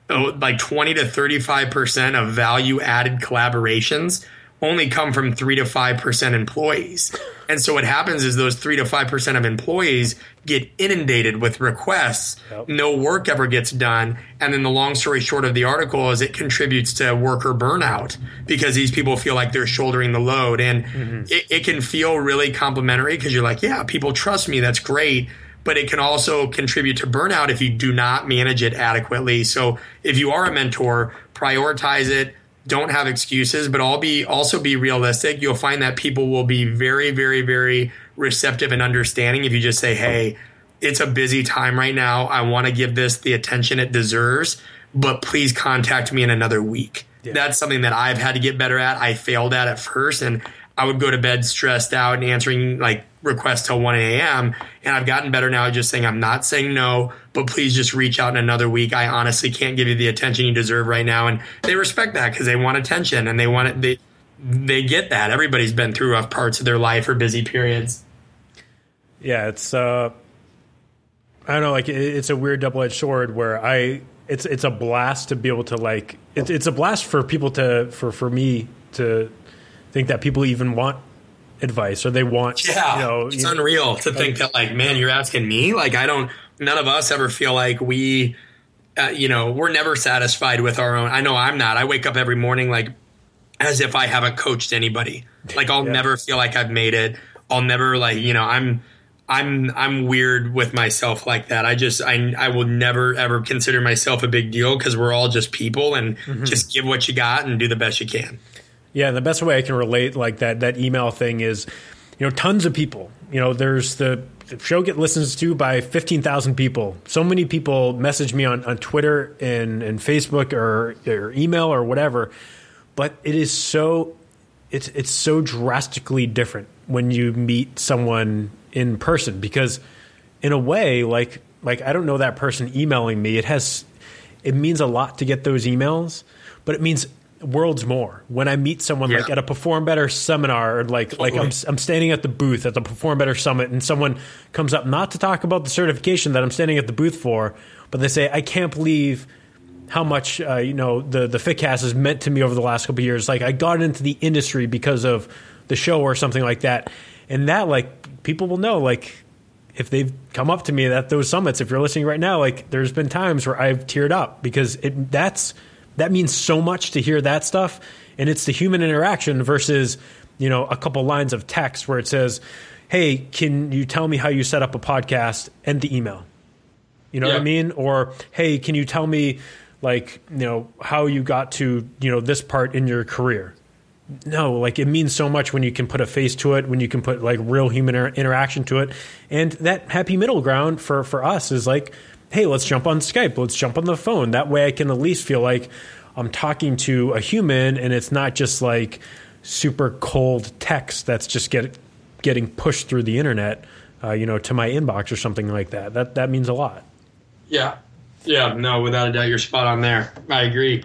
oh, like twenty to thirty-five percent of value added collaborations only come from three to five percent employees. And so what happens is those three to five percent of employees get inundated with requests. Yep. No work ever gets done. And then the long story short of the article is it contributes to worker burnout because these people feel like they're shouldering the load. And mm-hmm. it, it can feel really complimentary because you're like, yeah, people trust me. That's great. But it can also contribute to burnout if you do not manage it adequately. So if you are a mentor, prioritize it. Don't have excuses, but I'll be also be realistic. You'll find that people will be very, very, very receptive and understanding if you just say, hey, it's a busy time right now. I want to give this the attention it deserves, but please contact me in another week. Yeah. That's something that I've had to get better at. I failed at at first, and I would go to bed stressed out and answering like requests till one a.m. And I've gotten better now at just saying, I'm not saying no, but please just reach out in another week. I honestly can't give you the attention you deserve right now. And they respect that because they want attention and they want it. They, they get that. Everybody's been through rough parts of their life or busy periods. Yeah, it's, uh, I don't know, like it, it's a weird double-edged sword where I, it's, it's a blast to be able to like, it's, it's a blast for people to, for, for me to think that people even want advice or they want, yeah, you know, it's you unreal know, to think that like, man, you're asking me. Like, I don't, none of us ever feel like we, uh, you know, we're never satisfied with our own. I know I'm not. I wake up every morning like as if I haven't coached anybody. Like I'll yeah. never feel like I've made it. I'll never like, you know, I'm, I'm, I'm weird with myself like that. I just, I, I will never ever consider myself a big deal because we're all just people and mm-hmm. just give what you got and do the best you can. Yeah, and the best way I can relate like that that email thing is, you know, tons of people. You know, there's the, the show get listens to by fifteen thousand people. So many people message me on, on Twitter and, and Facebook or, or email or whatever. But it is so it's it's so drastically different when you meet someone in person because in a way, like like I don't know that person emailing me. It has it means a lot to get those emails, but it means worlds more when I meet someone yeah. like at a Perform Better seminar or like totally. like I'm I'm standing at the booth at the Perform Better Summit and someone comes up not to talk about the certification that I'm standing at the booth for, but they say, I can't believe how much uh, you know the the FitCast has meant to me over the last couple of years. Like I got into the industry because of the show or something like that, and that like people will know like if they've come up to me at those summits. If you're listening right now, like there's been times where I've teared up because it that's. That means so much to hear that stuff, and it's the human interaction versus, you know, a couple lines of text where it says, hey, can you tell me how you set up a podcast and the email? You know yeah. what I mean? Or, hey, can you tell me, like, you know, how you got to, you know, this part in your career? No, like it means so much when you can put a face to it, when you can put like real human inter- interaction to it. And that happy middle ground for, for us is like, hey, let's jump on Skype. Let's jump on the phone. That way I can at least feel like I'm talking to a human and it's not just like super cold text that's just get, getting pushed through the internet, uh, you know, to my inbox or something like that. That that means a lot. Yeah. Yeah. No, without a doubt, you're spot on there. I agree.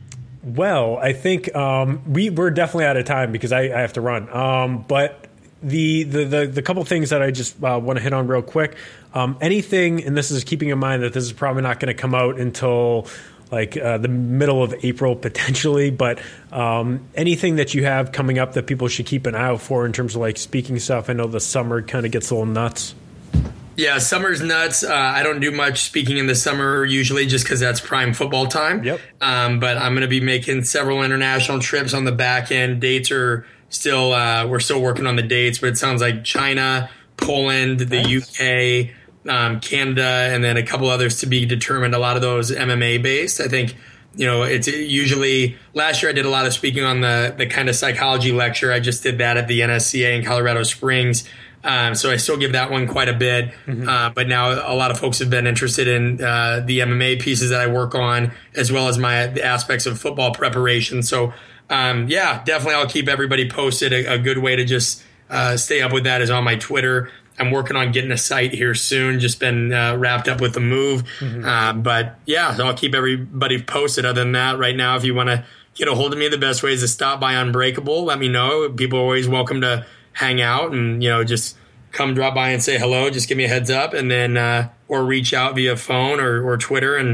Well, I think um, we, we're definitely out of time because I, I have to run. Um, but the, the, the, the couple things that I just uh, want to hit on real quick. Um, anything, and this is keeping in mind that this is probably not going to come out until like uh, the middle of April potentially, but um, anything that you have coming up that people should keep an eye out for in terms of like speaking stuff. I know the summer kind of gets a little nuts. Yeah, summer's nuts. Uh, I don't do much speaking in the summer usually just because that's prime football time. Yep. Um, but I'm going to be making several international trips on the back end. Dates are still, uh, we're still working on the dates, but it sounds like China, Poland, the nice. U K, Um, Canada, and then a couple others to be determined. A lot of those M M A based. I think, you know, it's usually last year I did a lot of speaking on the the kind of psychology lecture. I just did that at the N S C A in Colorado Springs. Um, so I still give that one quite a bit. Mm-hmm. Uh, but now a lot of folks have been interested in uh, the M M A pieces that I work on, as well as my the aspects of football preparation. So um, yeah, definitely I'll keep everybody posted. A, a good way to just uh, stay up with that is on my Twitter. I'm working on getting a site here soon. Just been uh, wrapped up with the move. Mm-hmm. Uh, but yeah, so I'll keep everybody posted. Other than that, right now, if you want to get a hold of me, the best way is to stop by Unbreakable. Let me know. People are always welcome to hang out and, you know, just come drop by and say hello. Just give me a heads up and then, uh, or reach out via phone or, or Twitter and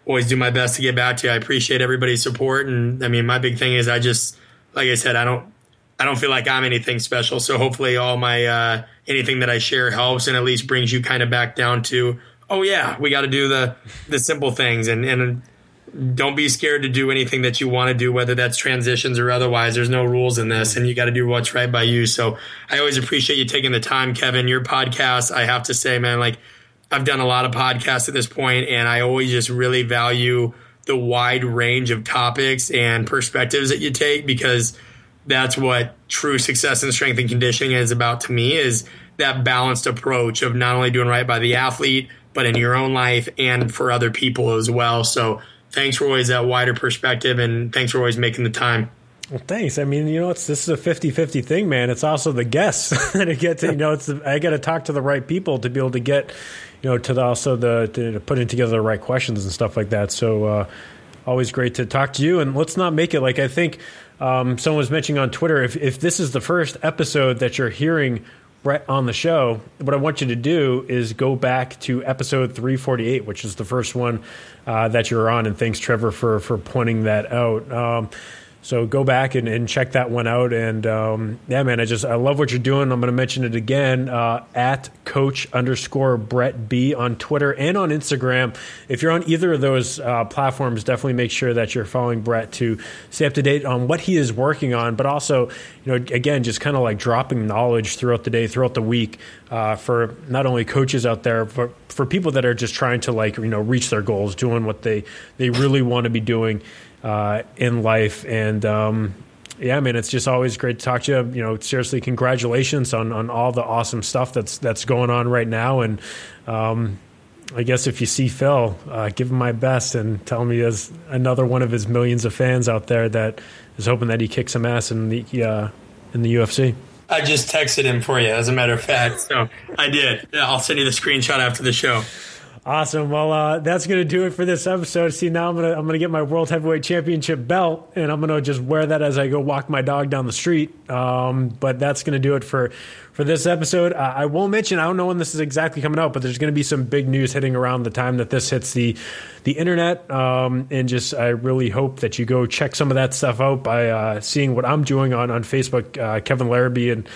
always do my best to get back to you. I appreciate everybody's support. And I mean, my big thing is I just, like I said, I don't, I don't feel like I'm anything special. So hopefully all my, uh, anything that I share helps and at least brings you kind of back down to, oh yeah, we got to do the, the simple things, and, and don't be scared to do anything that you want to do, whether that's transitions or otherwise. There's no rules in this, and you got to do what's right by you. So I always appreciate you taking the time, Kevin. Your podcast, I have to say, man, like I've done a lot of podcasts at this point, and I always just really value the wide range of topics and perspectives that you take, because that's what true success in strength and conditioning is about to me, is that balanced approach of not only doing right by the athlete, but in your own life and for other people as well. So thanks for always that wider perspective, and thanks for always making the time. Well, thanks. I mean, you know, it's this is a fifty-fifty thing, man. It's also the guests to get to, you know, it's the, I got to talk to the right people to be able to get, you know, to the, also the to, to putting together the right questions and stuff like that. So uh, always great to talk to you. And let's not make it like I think um, someone was mentioning on Twitter. If if this is the first episode that you're hearing Brett on the show, what I want you to do is go back to episode three forty-eight, which is the first one uh, that you're on. And thanks, Trevor, for for pointing that out. Um, so go back and, and check that one out. And um, yeah, man, I just I love what you're doing. I'm going to mention it again uh, at Coach underscore Brett B on Twitter and on Instagram. If you're on either of those uh, platforms, definitely make sure that you're following Brett to stay up to date on what he is working on, but also, you know, again, just kind of like dropping knowledge throughout the day, throughout the week, uh, for not only coaches out there, but for people that are just trying to, like, you know, reach their goals, doing what they, they really want to be doing uh, in life. And um, yeah, man, it's just always great to talk to you. You know, seriously, congratulations on, on all the awesome stuff that's that's going on right now. And um, I guess if you see Phil, uh, give him my best and tell him he has another one of his millions of fans out there that is hoping that he kicks some ass in the uh, in the U F C. I just texted him for you, as a matter of fact. So I did. Yeah, I'll send you the screenshot after the show. Awesome. Well, uh, that's going to do it for this episode. See, now I'm going to I'm going to get my World Heavyweight Championship belt, and I'm going to just wear that as I go walk my dog down the street. Um, but that's going to do it for, for this episode. Uh, I won't mention, I don't know when this is exactly coming out, but there's going to be some big news hitting around the time that this hits the the internet. Um, and just I really hope that you go check some of that stuff out by uh, seeing what I'm doing on, on Facebook, uh, Kevin Larrabee, and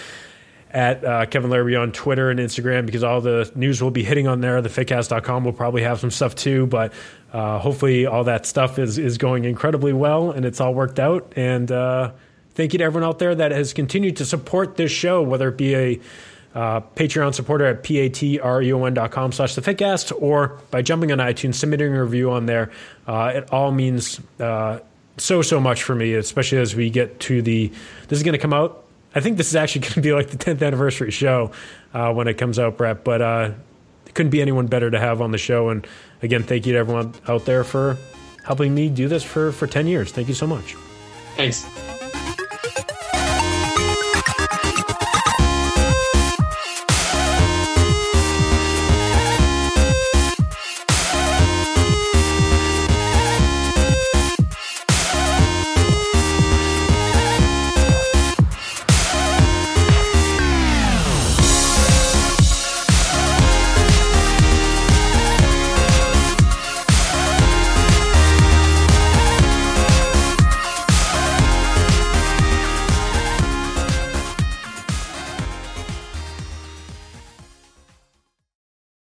at uh, Kevin Larrabee on Twitter and Instagram, because all the news will be hitting on there. The fitcast dot com will probably have some stuff too, but uh, hopefully all that stuff is, is going incredibly well and it's all worked out. And uh, thank you to everyone out there that has continued to support this show, whether it be a uh, Patreon supporter at patreon dot com slash the fitcast, or by jumping on iTunes, submitting a review on there. Uh, it all means uh, so, so much for me, especially as we get to the, this is going to come out, I think this is actually going to be like the tenth anniversary show uh, when it comes out, Brett. But uh, it couldn't be anyone better to have on the show. And again, thank you to everyone out there for helping me do this for, for ten years. Thank you so much. Thanks.